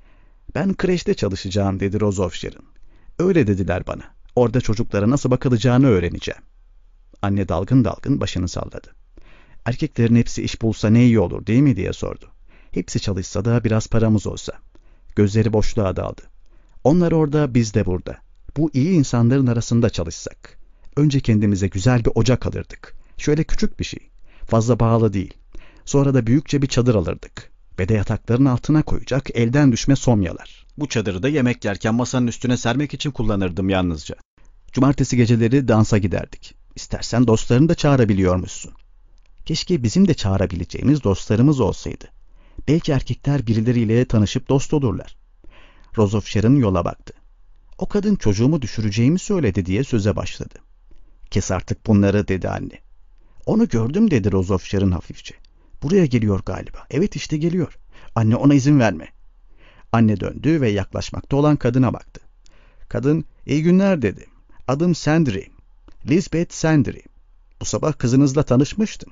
"Ben kreşte çalışacağım," dedi Rose of Sharon. "Öyle dediler bana. Orada çocuklara nasıl bakılacağını öğreneceğim." Anne dalgın dalgın başını salladı. "Erkeklerin hepsi iş bulsa ne iyi olur değil mi?" diye sordu. "Hepsi çalışsa da biraz paramız olsa." Gözleri boşluğa daldı. "Onlar orada, biz de burada. Bu iyi insanların arasında çalışsak. Önce kendimize güzel bir ocak alırdık. Şöyle küçük bir şey. Fazla pahalı değil. Sonra da büyükçe bir çadır alırdık. Ve de yatakların altına koyacak elden düşme somyalar. Bu çadırı da yemek yerken masanın üstüne sermek için kullanırdım yalnızca. Cumartesi geceleri dansa giderdik. İstersen dostlarını da çağırabiliyormuşsun." "Keşke bizim de çağırabileceğimiz dostlarımız olsaydı. Belki erkekler birileriyle tanışıp dost olurlar." Rose of Sharon yola baktı. "O kadın çocuğumu düşüreceğimi söyledi," diye söze başladı. "Kes artık bunları," dedi anne. "Onu gördüm," dedi Rose of Sharon hafifçe. "Buraya geliyor galiba. Evet işte geliyor. Anne ona izin verme." Anne döndü ve yaklaşmakta olan kadına baktı. Kadın, "İyi günler," dedi. "Adım Sandry. Lisbeth Sandry. Bu sabah kızınızla tanışmıştım."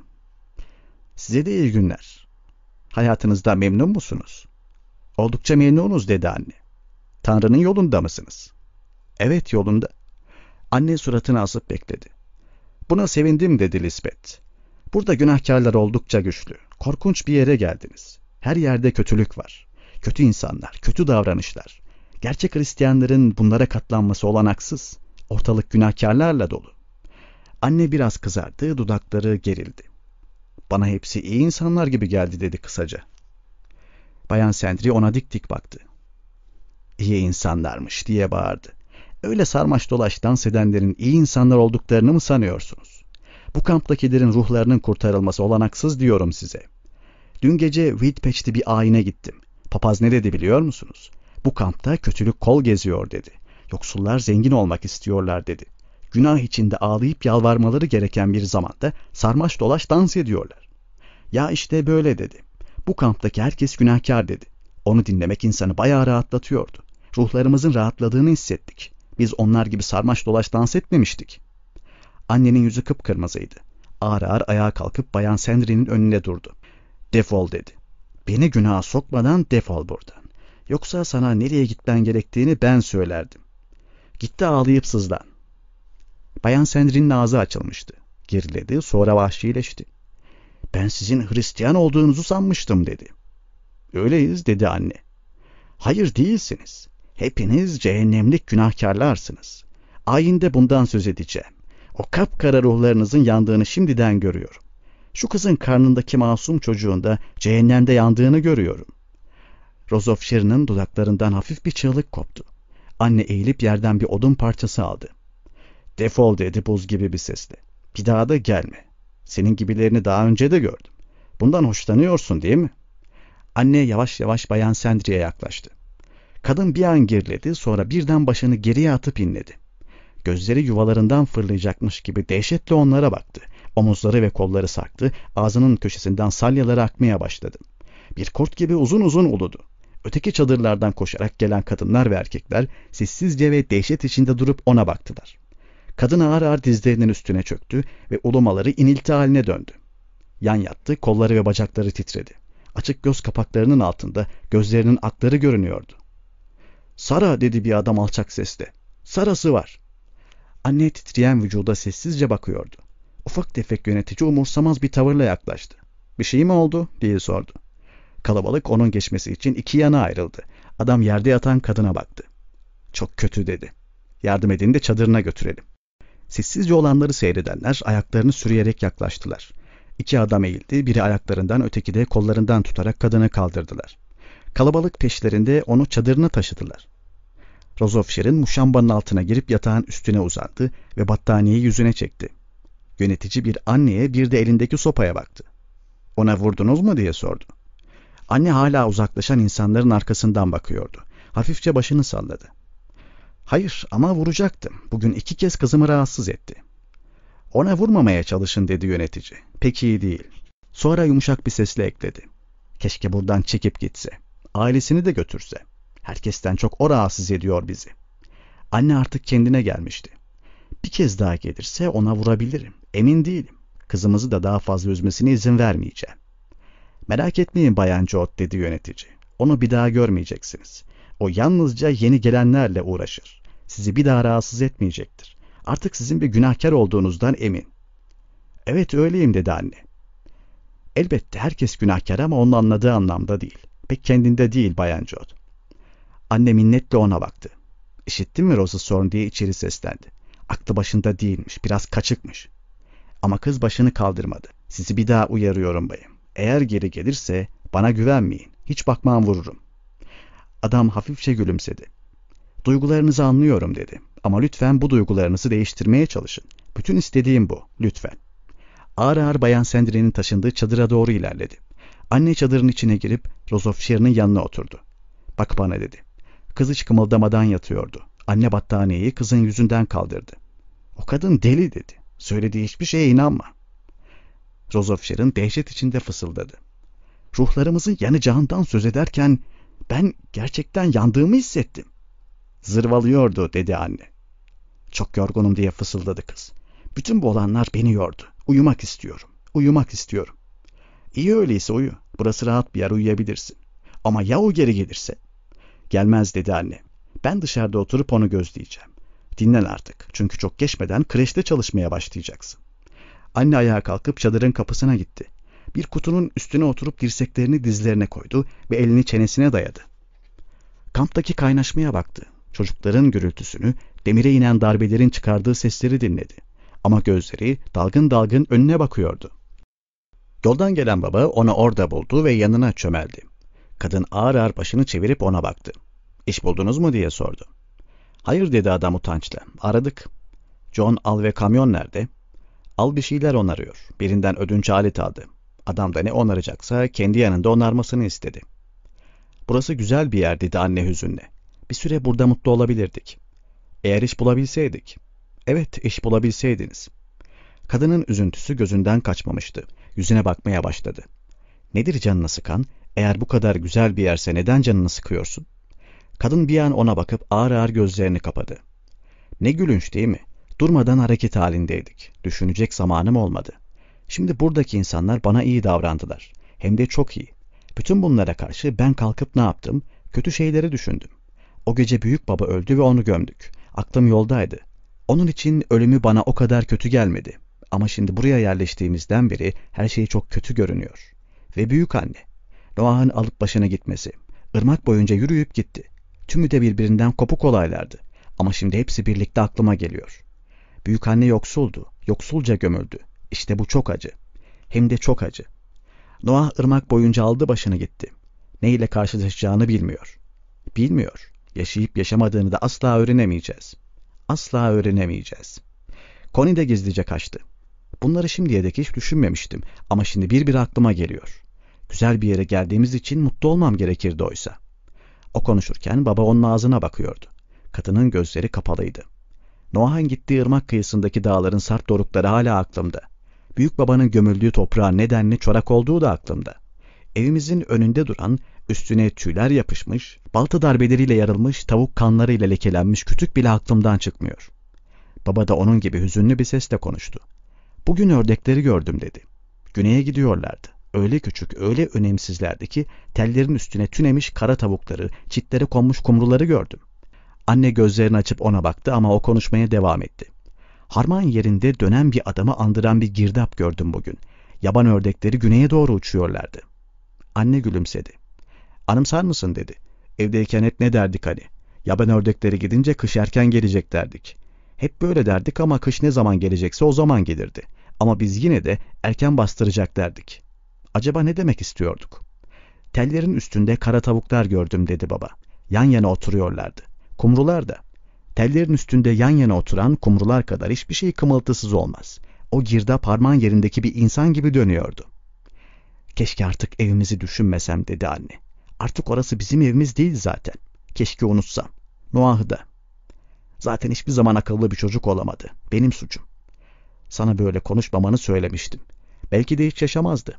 "Size de iyi günler. Hayatınızda memnun musunuz?" "Oldukça memnunuz," dedi anne. "Tanrı'nın yolunda mısınız?" "Evet, yolunda." Anne suratını asıp bekledi. "Buna sevindim," dedi Lisbeth. "Burada günahkarlar oldukça güçlü. Korkunç bir yere geldiniz. Her yerde kötülük var. Kötü insanlar, kötü davranışlar. Gerçek Hristiyanların bunlara katlanması olanaksız. Ortalık günahkarlarla dolu. Anne biraz kızardı, dudakları gerildi. Bana hepsi iyi insanlar gibi geldi dedi kısaca. Bayan Sentry ona dik dik baktı. İyi insanlarmış diye bağırdı. Öyle sarmaş dolaş dans edenlerin iyi insanlar olduklarını mı sanıyorsunuz? Bu kamptakilerin ruhlarının kurtarılması olanaksız diyorum size. Dün gece Whitpatch'te bir ayine gittim. Papaz ne dedi biliyor musunuz? Bu kampta kötülük kol geziyor dedi. Yoksullar zengin olmak istiyorlar dedi. Günah içinde ağlayıp yalvarmaları gereken bir zamanda sarmaş dolaş dans ediyorlar. Ya işte böyle dedi. Bu kamptaki herkes günahkar dedi. Onu dinlemek insanı bayağı rahatlatıyordu. Ruhlarımızın rahatladığını hissettik. Biz onlar gibi sarmaş dolaş dans etmemiştik. Annenin yüzü kıpkırmızıydı. Ağır ağır ayağa kalkıp Bayan Sentry'nin önüne durdu. Defol dedi. Beni günaha sokmadan defol buradan. Yoksa sana nereye gitmen gerektiğini ben söylerdim. Gitti ağlayıp sızlan. Bayan Sentry'nin ağzı açılmıştı. Geriledi, sonra vahşileşti. Ben sizin Hristiyan olduğunuzu sanmıştım dedi. Öyleyiz dedi anne. Hayır değilsiniz. Hepiniz cehennemlik günahkarlarsınız. Ayinde bundan söz edeceğim. O kapkara ruhlarınızın yandığını şimdiden görüyorum. Şu kızın karnındaki masum çocuğun da cehennemde yandığını görüyorum. Rose of Sharon'ın dudaklarından hafif bir çığlık koptu. Anne eğilip yerden bir odun parçası aldı. Defol dedi buz gibi bir sesle. Bir daha da gelme. Senin gibilerini daha önce de gördüm. Bundan hoşlanıyorsun değil mi? Anne yavaş yavaş Bayan Sentry'ye yaklaştı. Kadın bir an geriledi, sonra birden başını geriye atıp inledi. Gözleri yuvalarından fırlayacakmış gibi dehşetle onlara baktı. Omuzları ve kolları sarktı, ağzının köşesinden salyaları akmaya başladı. Bir kurt gibi uzun uzun uludu. Öteki çadırlardan koşarak gelen kadınlar ve erkekler sessizce ve dehşet içinde durup ona baktılar. Kadın ağır ağır dizlerinin üstüne çöktü ve ulumaları inilti haline döndü. Yan yattı, kolları ve bacakları titredi. Açık göz kapaklarının altında gözlerinin akları görünüyordu. "Sara," dedi bir adam alçak sesle. "Sarası var." Anne titreyen vücuda sessizce bakıyordu. Ufak tefek yönetici umursamaz bir tavırla yaklaştı. "Bir şey mi oldu?" diye sordu. Kalabalık onun geçmesi için iki yana ayrıldı. Adam yerde yatan kadına baktı. "Çok kötü," dedi. "Yardım edin de çadırına götürelim." Sessizce olanları seyredenler ayaklarını sürüyerek yaklaştılar. İki adam eğildi, biri ayaklarından öteki de kollarından tutarak kadını kaldırdılar. Kalabalık peşlerinde onu çadırına taşıdılar. Rose of Sharon muşambanın altına girip yatağın üstüne uzandı ve battaniyeyi yüzüne çekti. Yönetici bir anneye bir de elindeki sopaya baktı. "Ona vurdunuz mu?" diye sordu. Anne hala uzaklaşan insanların arkasından bakıyordu. Hafifçe başını salladı. "Hayır ama vuracaktım. Bugün 2 kez kızımı rahatsız etti." "Ona vurmamaya çalışın," dedi yönetici. "Pek iyi değil." Sonra yumuşak bir sesle ekledi. "Keşke buradan çekip gitse. Ailesini de götürse. Herkesten çok o rahatsız ediyor bizi." Anne artık kendine gelmişti. "Bir kez daha gelirse ona vurabilirim. Emin değilim. Kızımızı da daha fazla üzmesine izin vermeyeceğim." "Merak etmeyin Bayan Joad," dedi yönetici. "Onu bir daha görmeyeceksiniz. O yalnızca yeni gelenlerle uğraşır. Sizi bir daha rahatsız etmeyecektir. Artık sizin bir günahkar olduğunuzdan emin." "Evet öyleyim," dedi anne. "Elbette herkes günahkar ama onun anladığı anlamda değil. Pek kendinde değil Bayan Joad." Anne minnetle ona baktı. "İşittin mi Rose Thorne?" diye içeri seslendi. "Aklı başında değilmiş, biraz kaçıkmış." Ama kız başını kaldırmadı. "Sizi bir daha uyarıyorum bayım. Eğer geri gelirse bana güvenmeyin. Hiç bakmam vururum." Adam hafifçe gülümsedi. "Duygularınızı anlıyorum," dedi. "Ama lütfen bu duygularınızı değiştirmeye çalışın. Bütün istediğim bu, lütfen." Ağır ağır Bayan Sentry'nin taşındığı çadıra doğru ilerledi. Anne çadırın içine girip Rose of Sharon'ın yanına oturdu. "Bak bana," dedi. Kız hiç kımıldamadan yatıyordu. Anne battaniyeyi kızın yüzünden kaldırdı. "O kadın deli," dedi. "Söylediği hiçbir şeye inanma." Rose of Sharon dehşet içinde fısıldadı. "Ruhlarımızın yanacağından söz ederken ben gerçekten yandığımı hissettim." "Zırvalıyordu," dedi anne. "Çok yorgunum," diye fısıldadı kız. "Bütün bu olanlar beni yordu. Uyumak istiyorum. Uyumak istiyorum." "İyi öyleyse uyu. Burası rahat bir yer, uyuyabilirsin. Ama ya o geri gelirse?" "Gelmez," dedi anne. "Ben dışarıda oturup onu gözleyeceğim. Dinlen artık. Çünkü çok geçmeden kreşte çalışmaya başlayacaksın." Anne ayağa kalkıp çadırın kapısına gitti. Bir kutunun üstüne oturup dirseklerini dizlerine koydu ve elini çenesine dayadı. Kamptaki kaynaşmaya baktı. Çocukların gürültüsünü, demire inen darbelerin çıkardığı sesleri dinledi. Ama gözleri dalgın dalgın önüne bakıyordu. Yoldan gelen baba onu orada buldu ve yanına çömeldi. Kadın ağır ağır başını çevirip ona baktı. "İş buldunuz mu?" diye sordu. "Hayır," dedi adam utançla. "Aradık." "John, Al ve kamyon nerede?" "Al bir şeyler onarıyor. Birinden ödünç alet aldı. Adam da ne onaracaksa kendi yanında onarmasını istedi." "Burası güzel bir yer," dedi anne hüzünle. "Bir süre burada mutlu olabilirdik." "Eğer iş bulabilseydik." "Evet, iş bulabilseydiniz." Kadının üzüntüsü gözünden kaçmamıştı. Yüzüne bakmaya başladı. "Nedir canını sıkan? Eğer bu kadar güzel bir yerse neden canını sıkıyorsun?" Kadın bir an ona bakıp ağır ağır gözlerini kapadı. "Ne gülünç değil mi? Durmadan hareket halindeydik. Düşünecek zamanım olmadı. Şimdi buradaki insanlar bana iyi davrandılar. Hem de çok iyi. Bütün bunlara karşı ben kalkıp ne yaptım? Kötü şeyleri düşündüm. O gece büyük baba öldü ve onu gömdük. Aklım yoldaydı. Onun için ölümü bana o kadar kötü gelmedi. Ama şimdi buraya yerleştiğimizden beri her şey çok kötü görünüyor. Ve büyük anne. Noah'ın alıp başına gitmesi. Irmak boyunca yürüyüp gitti. Tümü de birbirinden kopuk olaylardı. Ama şimdi hepsi birlikte aklıma geliyor. Büyük anne yoksuldu. Yoksulca gömüldü. İşte bu çok acı. Hem de çok acı. Noah ırmak boyunca aldı başını gitti. Ne ile karşılaşacağını bilmiyor. Bilmiyor. Yaşayıp yaşamadığını da asla öğrenemeyeceğiz. Asla öğrenemeyeceğiz. Connie de gizlice kaçtı. Bunları şimdiye dek hiç düşünmemiştim ama şimdi bir aklıma geliyor. Güzel bir yere geldiğimiz için mutlu olmam gerekirdi oysa. O konuşurken baba onun ağzına bakıyordu. Kadının gözleri kapalıydı. Noah'ın gittiği ırmak kıyısındaki dağların sarp dorukları hala aklımda. Büyük babanın gömüldüğü toprağın nedenli çorak olduğu da aklımda. Evimizin önünde duran, üstüne tüyler yapışmış, balta darbeleriyle yarılmış, tavuk kanlarıyla lekelenmiş kütük bile aklımdan çıkmıyor. Baba da onun gibi hüzünlü bir sesle konuştu. "Bugün ördekleri gördüm," dedi. Güneye gidiyorlardı. Öyle küçük, öyle önemsizlerdi ki tellerin üstüne tünemiş kara tavukları, çitlere konmuş kumruları gördüm. Anne gözlerini açıp ona baktı ama o konuşmaya devam etti. "Harman yerinde dönen bir adamı andıran bir girdap gördüm bugün. Yaban ördekleri güneye doğru uçuyorlardı." Anne gülümsedi. "Anımsar mısın?" dedi. "Evdeyken hep ne derdik hani? Yaban ördekleri gidince kış erken gelecek derdik. Hep böyle derdik ama kış ne zaman gelecekse o zaman gelirdi. Ama biz yine de erken bastıracak derdik. Acaba ne demek istiyorduk?" "Tellerin üstünde kara tavuklar gördüm," dedi baba. "Yan yana oturuyorlardı. Kumrular da. Tellerin üstünde yan yana oturan kumrular kadar hiçbir şey kımıltısız olmaz. O girdap harman yerindeki bir insan gibi dönüyordu." "Keşke artık evimizi düşünmesem," dedi anne. "Artık orası bizim evimiz değil zaten. Keşke unutsam. Noah'ı da. Zaten hiçbir zaman akıllı bir çocuk olamadı. Benim suçum. Sana böyle konuşmamanı söylemiştim. Belki de hiç yaşamazdı.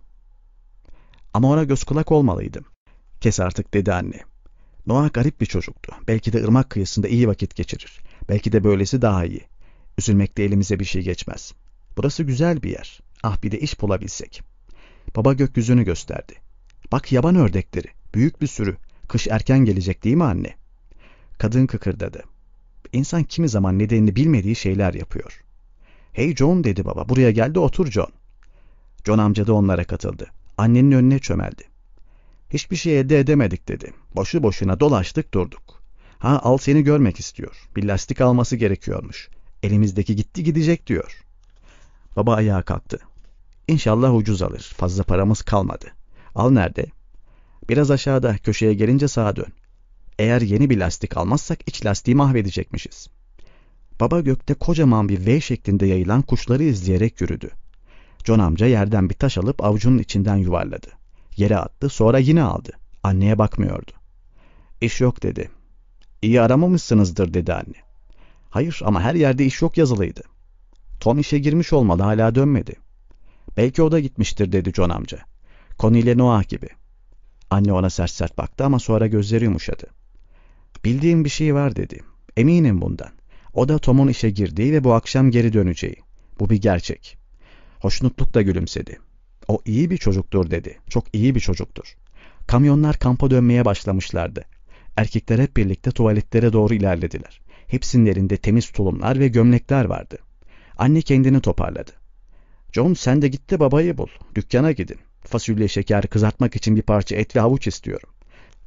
Ama ona göz kulak olmalıydım." "Kes artık," dedi anne. "Noah garip bir çocuktu. Belki de ırmak kıyısında iyi vakit geçirir. Belki de böylesi daha iyi. Üzülmekte elimize bir şey geçmez. Burası güzel bir yer. Ah bir de iş bulabilsek." Baba gökyüzünü gösterdi. "Bak yaban ördekleri. Büyük bir sürü. Kış erken gelecek değil mi anne?" Kadın kıkırdadı. İnsan kimi zaman nedenini bilmediği şeyler yapıyor. "Hey John," dedi baba. "Buraya gel de otur John." John amca da onlara katıldı. Annenin önüne çömeldi. "Hiçbir şey elde edemedik," dedi. "Boşu boşuna dolaştık durduk. Ha, Al seni görmek istiyor. Bir lastik alması gerekiyormuş. Elimizdeki gitti gidecek diyor." Baba ayağa kalktı. "İnşallah ucuz alır. Fazla paramız kalmadı." "Al nerede?" "Biraz aşağıda, köşeye gelince sağa dön. Eğer yeni bir lastik almazsak iç lastiği mahvedecekmişiz." Baba gökte kocaman bir V şeklinde yayılan kuşları izleyerek yürüdü. John amca yerden bir taş alıp avucunun içinden yuvarladı. Yere attı, sonra yine aldı. Anneye bakmıyordu. "İş yok," dedi. "İyi aramamışsınızdır," dedi anne. "Hayır ama her yerde iş yok yazılıydı." "Tom işe girmiş olmalı, hala dönmedi." "Belki o da gitmiştir," dedi John amca. "Connie ile Noah gibi." Anne ona sert sert baktı ama sonra gözleri yumuşadı. "Bildiğim bir şey var," dedi. "Eminim bundan. O da Tom'un işe girdiği ve bu akşam geri döneceği. Bu bir gerçek." Hoşnutlukla gülümsedi. "O iyi bir çocuktur," dedi. "Çok iyi bir çocuktur." Kamyonlar kampa dönmeye başlamışlardı. Erkekler hep birlikte tuvaletlere doğru ilerlediler. Hepsinin elinde temiz tulumlar ve gömlekler vardı. Anne kendini toparladı. "John sen de git de babayı bul. Dükkana gidin. Fasulye şeker kızartmak için bir parça et ve havuç istiyorum."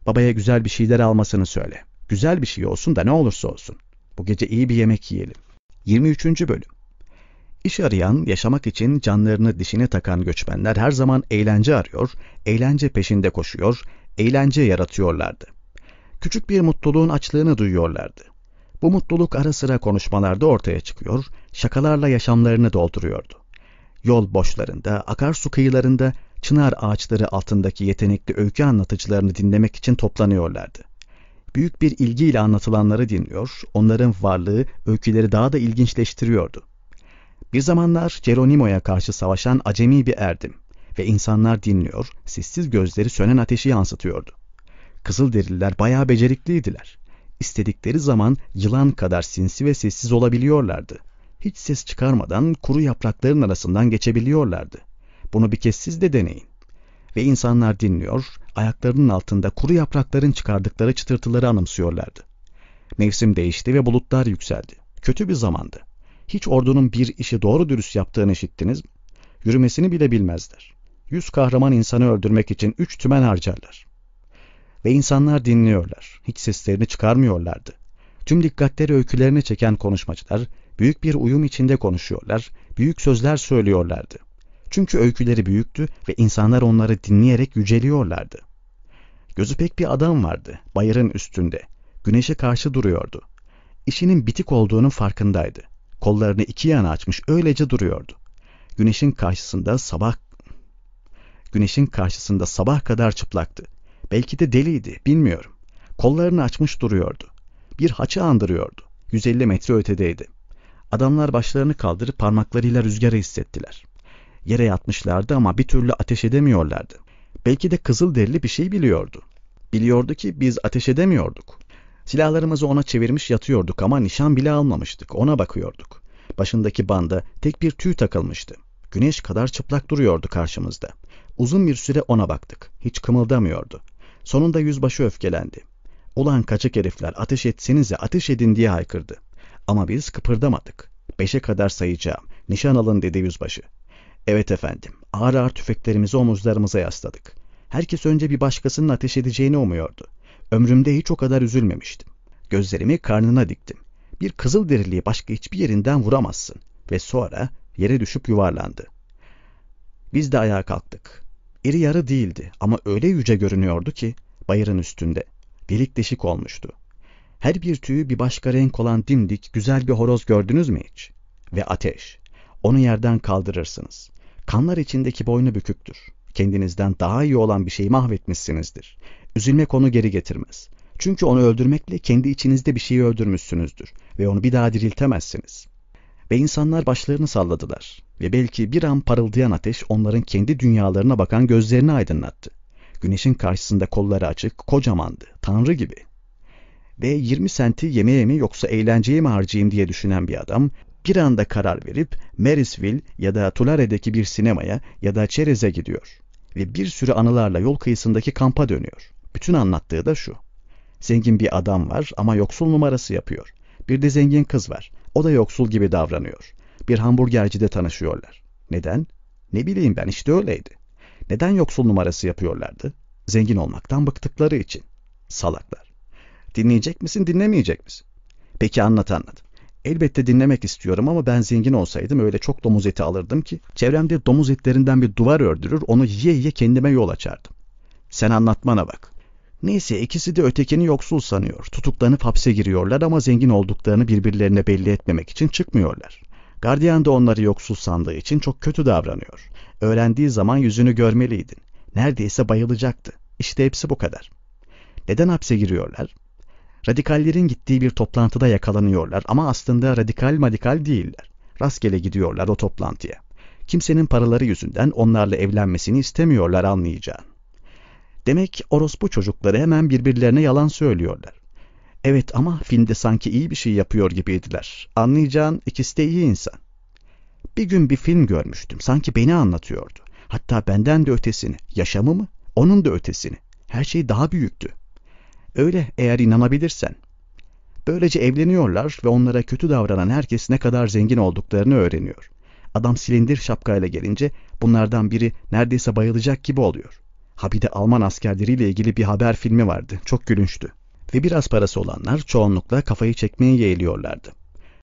Babaya güzel bir şeyler almasını söyle. Güzel bir şey olsun da ne olursa olsun. Bu gece iyi bir yemek yiyelim. 23. Bölüm. İş arayan, yaşamak için canlarını dişine takan göçmenler her zaman eğlence arıyor, eğlence peşinde koşuyor, eğlence yaratıyorlardı. Küçük bir mutluluğun açlığını duyuyorlardı. Bu mutluluk ara sıra konuşmalarda ortaya çıkıyor, şakalarla yaşamlarını dolduruyordu. Yol boşlarında, akarsu kıyılarında, çınar ağaçları altındaki yetenekli öykü anlatıcılarını dinlemek için toplanıyorlardı. Büyük bir ilgiyle anlatılanları dinliyor, onların varlığı öyküleri daha da ilginçleştiriyordu. Bir zamanlar Geronimo'ya karşı savaşan acemi bir erdim ve insanlar dinliyor, sessiz gözleri sönen ateşi yansıtıyordu. Kızılderililer bayağı becerikliydiler. İstedikleri zaman yılan kadar sinsi ve sessiz olabiliyorlardı. Hiç ses çıkarmadan kuru yaprakların arasından geçebiliyorlardı. Bunu bir kez siz de deneyin. Ve insanlar dinliyor, ayaklarının altında kuru yaprakların çıkardıkları çıtırtıları anımsıyorlardı. Mevsim değişti ve bulutlar yükseldi. Kötü bir zamandı. Hiç ordunun bir işi doğru dürüst yaptığını işittiniz mi? Yürümesini bile bilmezler. 100 kahraman insanı öldürmek için 3 tümen harcarlar. Ve insanlar dinliyorlar. Hiç seslerini çıkarmıyorlardı. Tüm dikkatleri öykülerine çeken konuşmacılar büyük bir uyum içinde konuşuyorlar, büyük sözler söylüyorlardı. Çünkü öyküleri büyüktü ve insanlar onları dinleyerek yüceliyorlardı. Gözü pek bir adam vardı, bayırın üstünde. Güneşe karşı duruyordu. İşinin bitik olduğunun farkındaydı. Kollarını iki yana açmış öylece duruyordu. Güneşin karşısında sabah kadar çıplaktı. Belki de deliydi, bilmiyorum. Kollarını açmış duruyordu. Bir haçı andırıyordu. 150 metre ötedeydi. Adamlar başlarını kaldırıp parmaklarıyla rüzgarı hissettiler. Yere yatmışlardı ama bir türlü ateş edemiyorlardı. Belki de Kızılderili bir şey biliyordu. Biliyordu ki biz ateş edemiyorduk. Silahlarımızı ona çevirmiş yatıyorduk ama nişan bile almamıştık. Ona bakıyorduk. Başındaki banda tek bir tüy takılmıştı. Güneş kadar çıplak duruyordu karşımızda. Uzun bir süre ona baktık. Hiç kımıldamıyordu. Sonunda yüzbaşı öfkelendi. "Ulan kaçık herifler, ateş etsenize, ateş edin" diye haykırdı. Ama biz kıpırdamadık. 5'e kadar sayacağım. Nişan alın dedi yüzbaşı. Evet efendim. Ağır ağır tüfeklerimizi omuzlarımıza yasladık. Herkes önce bir başkasının ateş edeceğini umuyordu. Ömrümde hiç o kadar üzülmemiştim. Gözlerimi karnına diktim. Bir Kızılderiliyi başka hiçbir yerinden vuramazsın. Ve sonra yere düşüp yuvarlandı. Biz de ayağa kalktık. İri yarı değildi ama öyle yüce görünüyordu ki bayırın üstünde. Delik deşik olmuştu. Her bir tüyü bir başka renk olan dimdik güzel bir horoz gördünüz mü hiç? Ve ateş. Onu yerden kaldırırsınız. Kanlar içindeki boynu büküktür. Kendinizden daha iyi olan bir şeyi mahvetmişsinizdir. Üzülmek onu geri getirmez. Çünkü onu öldürmekle kendi içinizde bir şeyi öldürmüşsünüzdür ve onu bir daha diriltemezsiniz. Ve insanlar başlarını salladılar ve belki bir an parıldayan ateş onların kendi dünyalarına bakan gözlerini aydınlattı. Güneşin karşısında kolları açık, kocamandı, tanrı gibi. Ve 20 senti yemeğe mi yoksa eğlenceye mi harcayayım diye düşünen bir adam, bir anda karar verip Marysville ya da Tulare'deki bir sinemaya ya da çereze gidiyor. Ve bir sürü anılarla yol kıyısındaki kampa dönüyor. Bütün anlattığı da şu. Zengin bir adam var ama yoksul numarası yapıyor. Bir de zengin kız var. O da yoksul gibi davranıyor. Bir hamburgercide tanışıyorlar. Neden? Ne bileyim ben, işte öyleydi. Neden yoksul numarası yapıyorlardı? Zengin olmaktan bıktıkları için. Salaklar. Dinleyecek misin, dinlemeyecek misin? Peki anlat. Elbette dinlemek istiyorum ama ben zengin olsaydım öyle çok domuz eti alırdım ki çevremde domuz etlerinden bir duvar ördürür, onu yiye yiye kendime yol açardım. Sen anlatmana bak. Neyse, ikisi de ötekini yoksul sanıyor. Tutuklanıp hapse giriyorlar ama zengin olduklarını birbirlerine belli etmemek için çıkmıyorlar. Gardiyan da onları yoksul sandığı için çok kötü davranıyor. Öğrendiği zaman yüzünü görmeliydin. Neredeyse bayılacaktı. İşte hepsi bu kadar. Neden hapse giriyorlar? Radikallerin gittiği bir toplantıda yakalanıyorlar ama aslında radikal değiller. Rastgele gidiyorlar o toplantıya. Kimsenin paraları yüzünden onlarla evlenmesini istemiyorlar, anlayacağın. Demek orospu çocukları hemen birbirlerine yalan söylüyorlar. Evet ama filmde sanki iyi bir şey yapıyor gibiydiler. Anlayacağın, ikisi de iyi insan. Bir gün bir film görmüştüm. Sanki beni anlatıyordu. Hatta benden de ötesini. Yaşamı mı? Onun da ötesini. Her şey daha büyüktü. Öyle, eğer inanabilirsen. Böylece evleniyorlar ve onlara kötü davranan herkes ne kadar zengin olduklarını öğreniyor. Adam silindir şapkayla gelince bunlardan biri neredeyse bayılacak gibi oluyor. Ha bir de Alman askerleriyle ilgili bir haber filmi vardı. Çok gülünçtü. Ve biraz parası olanlar çoğunlukla kafayı çekmeye yeğliyorlardı.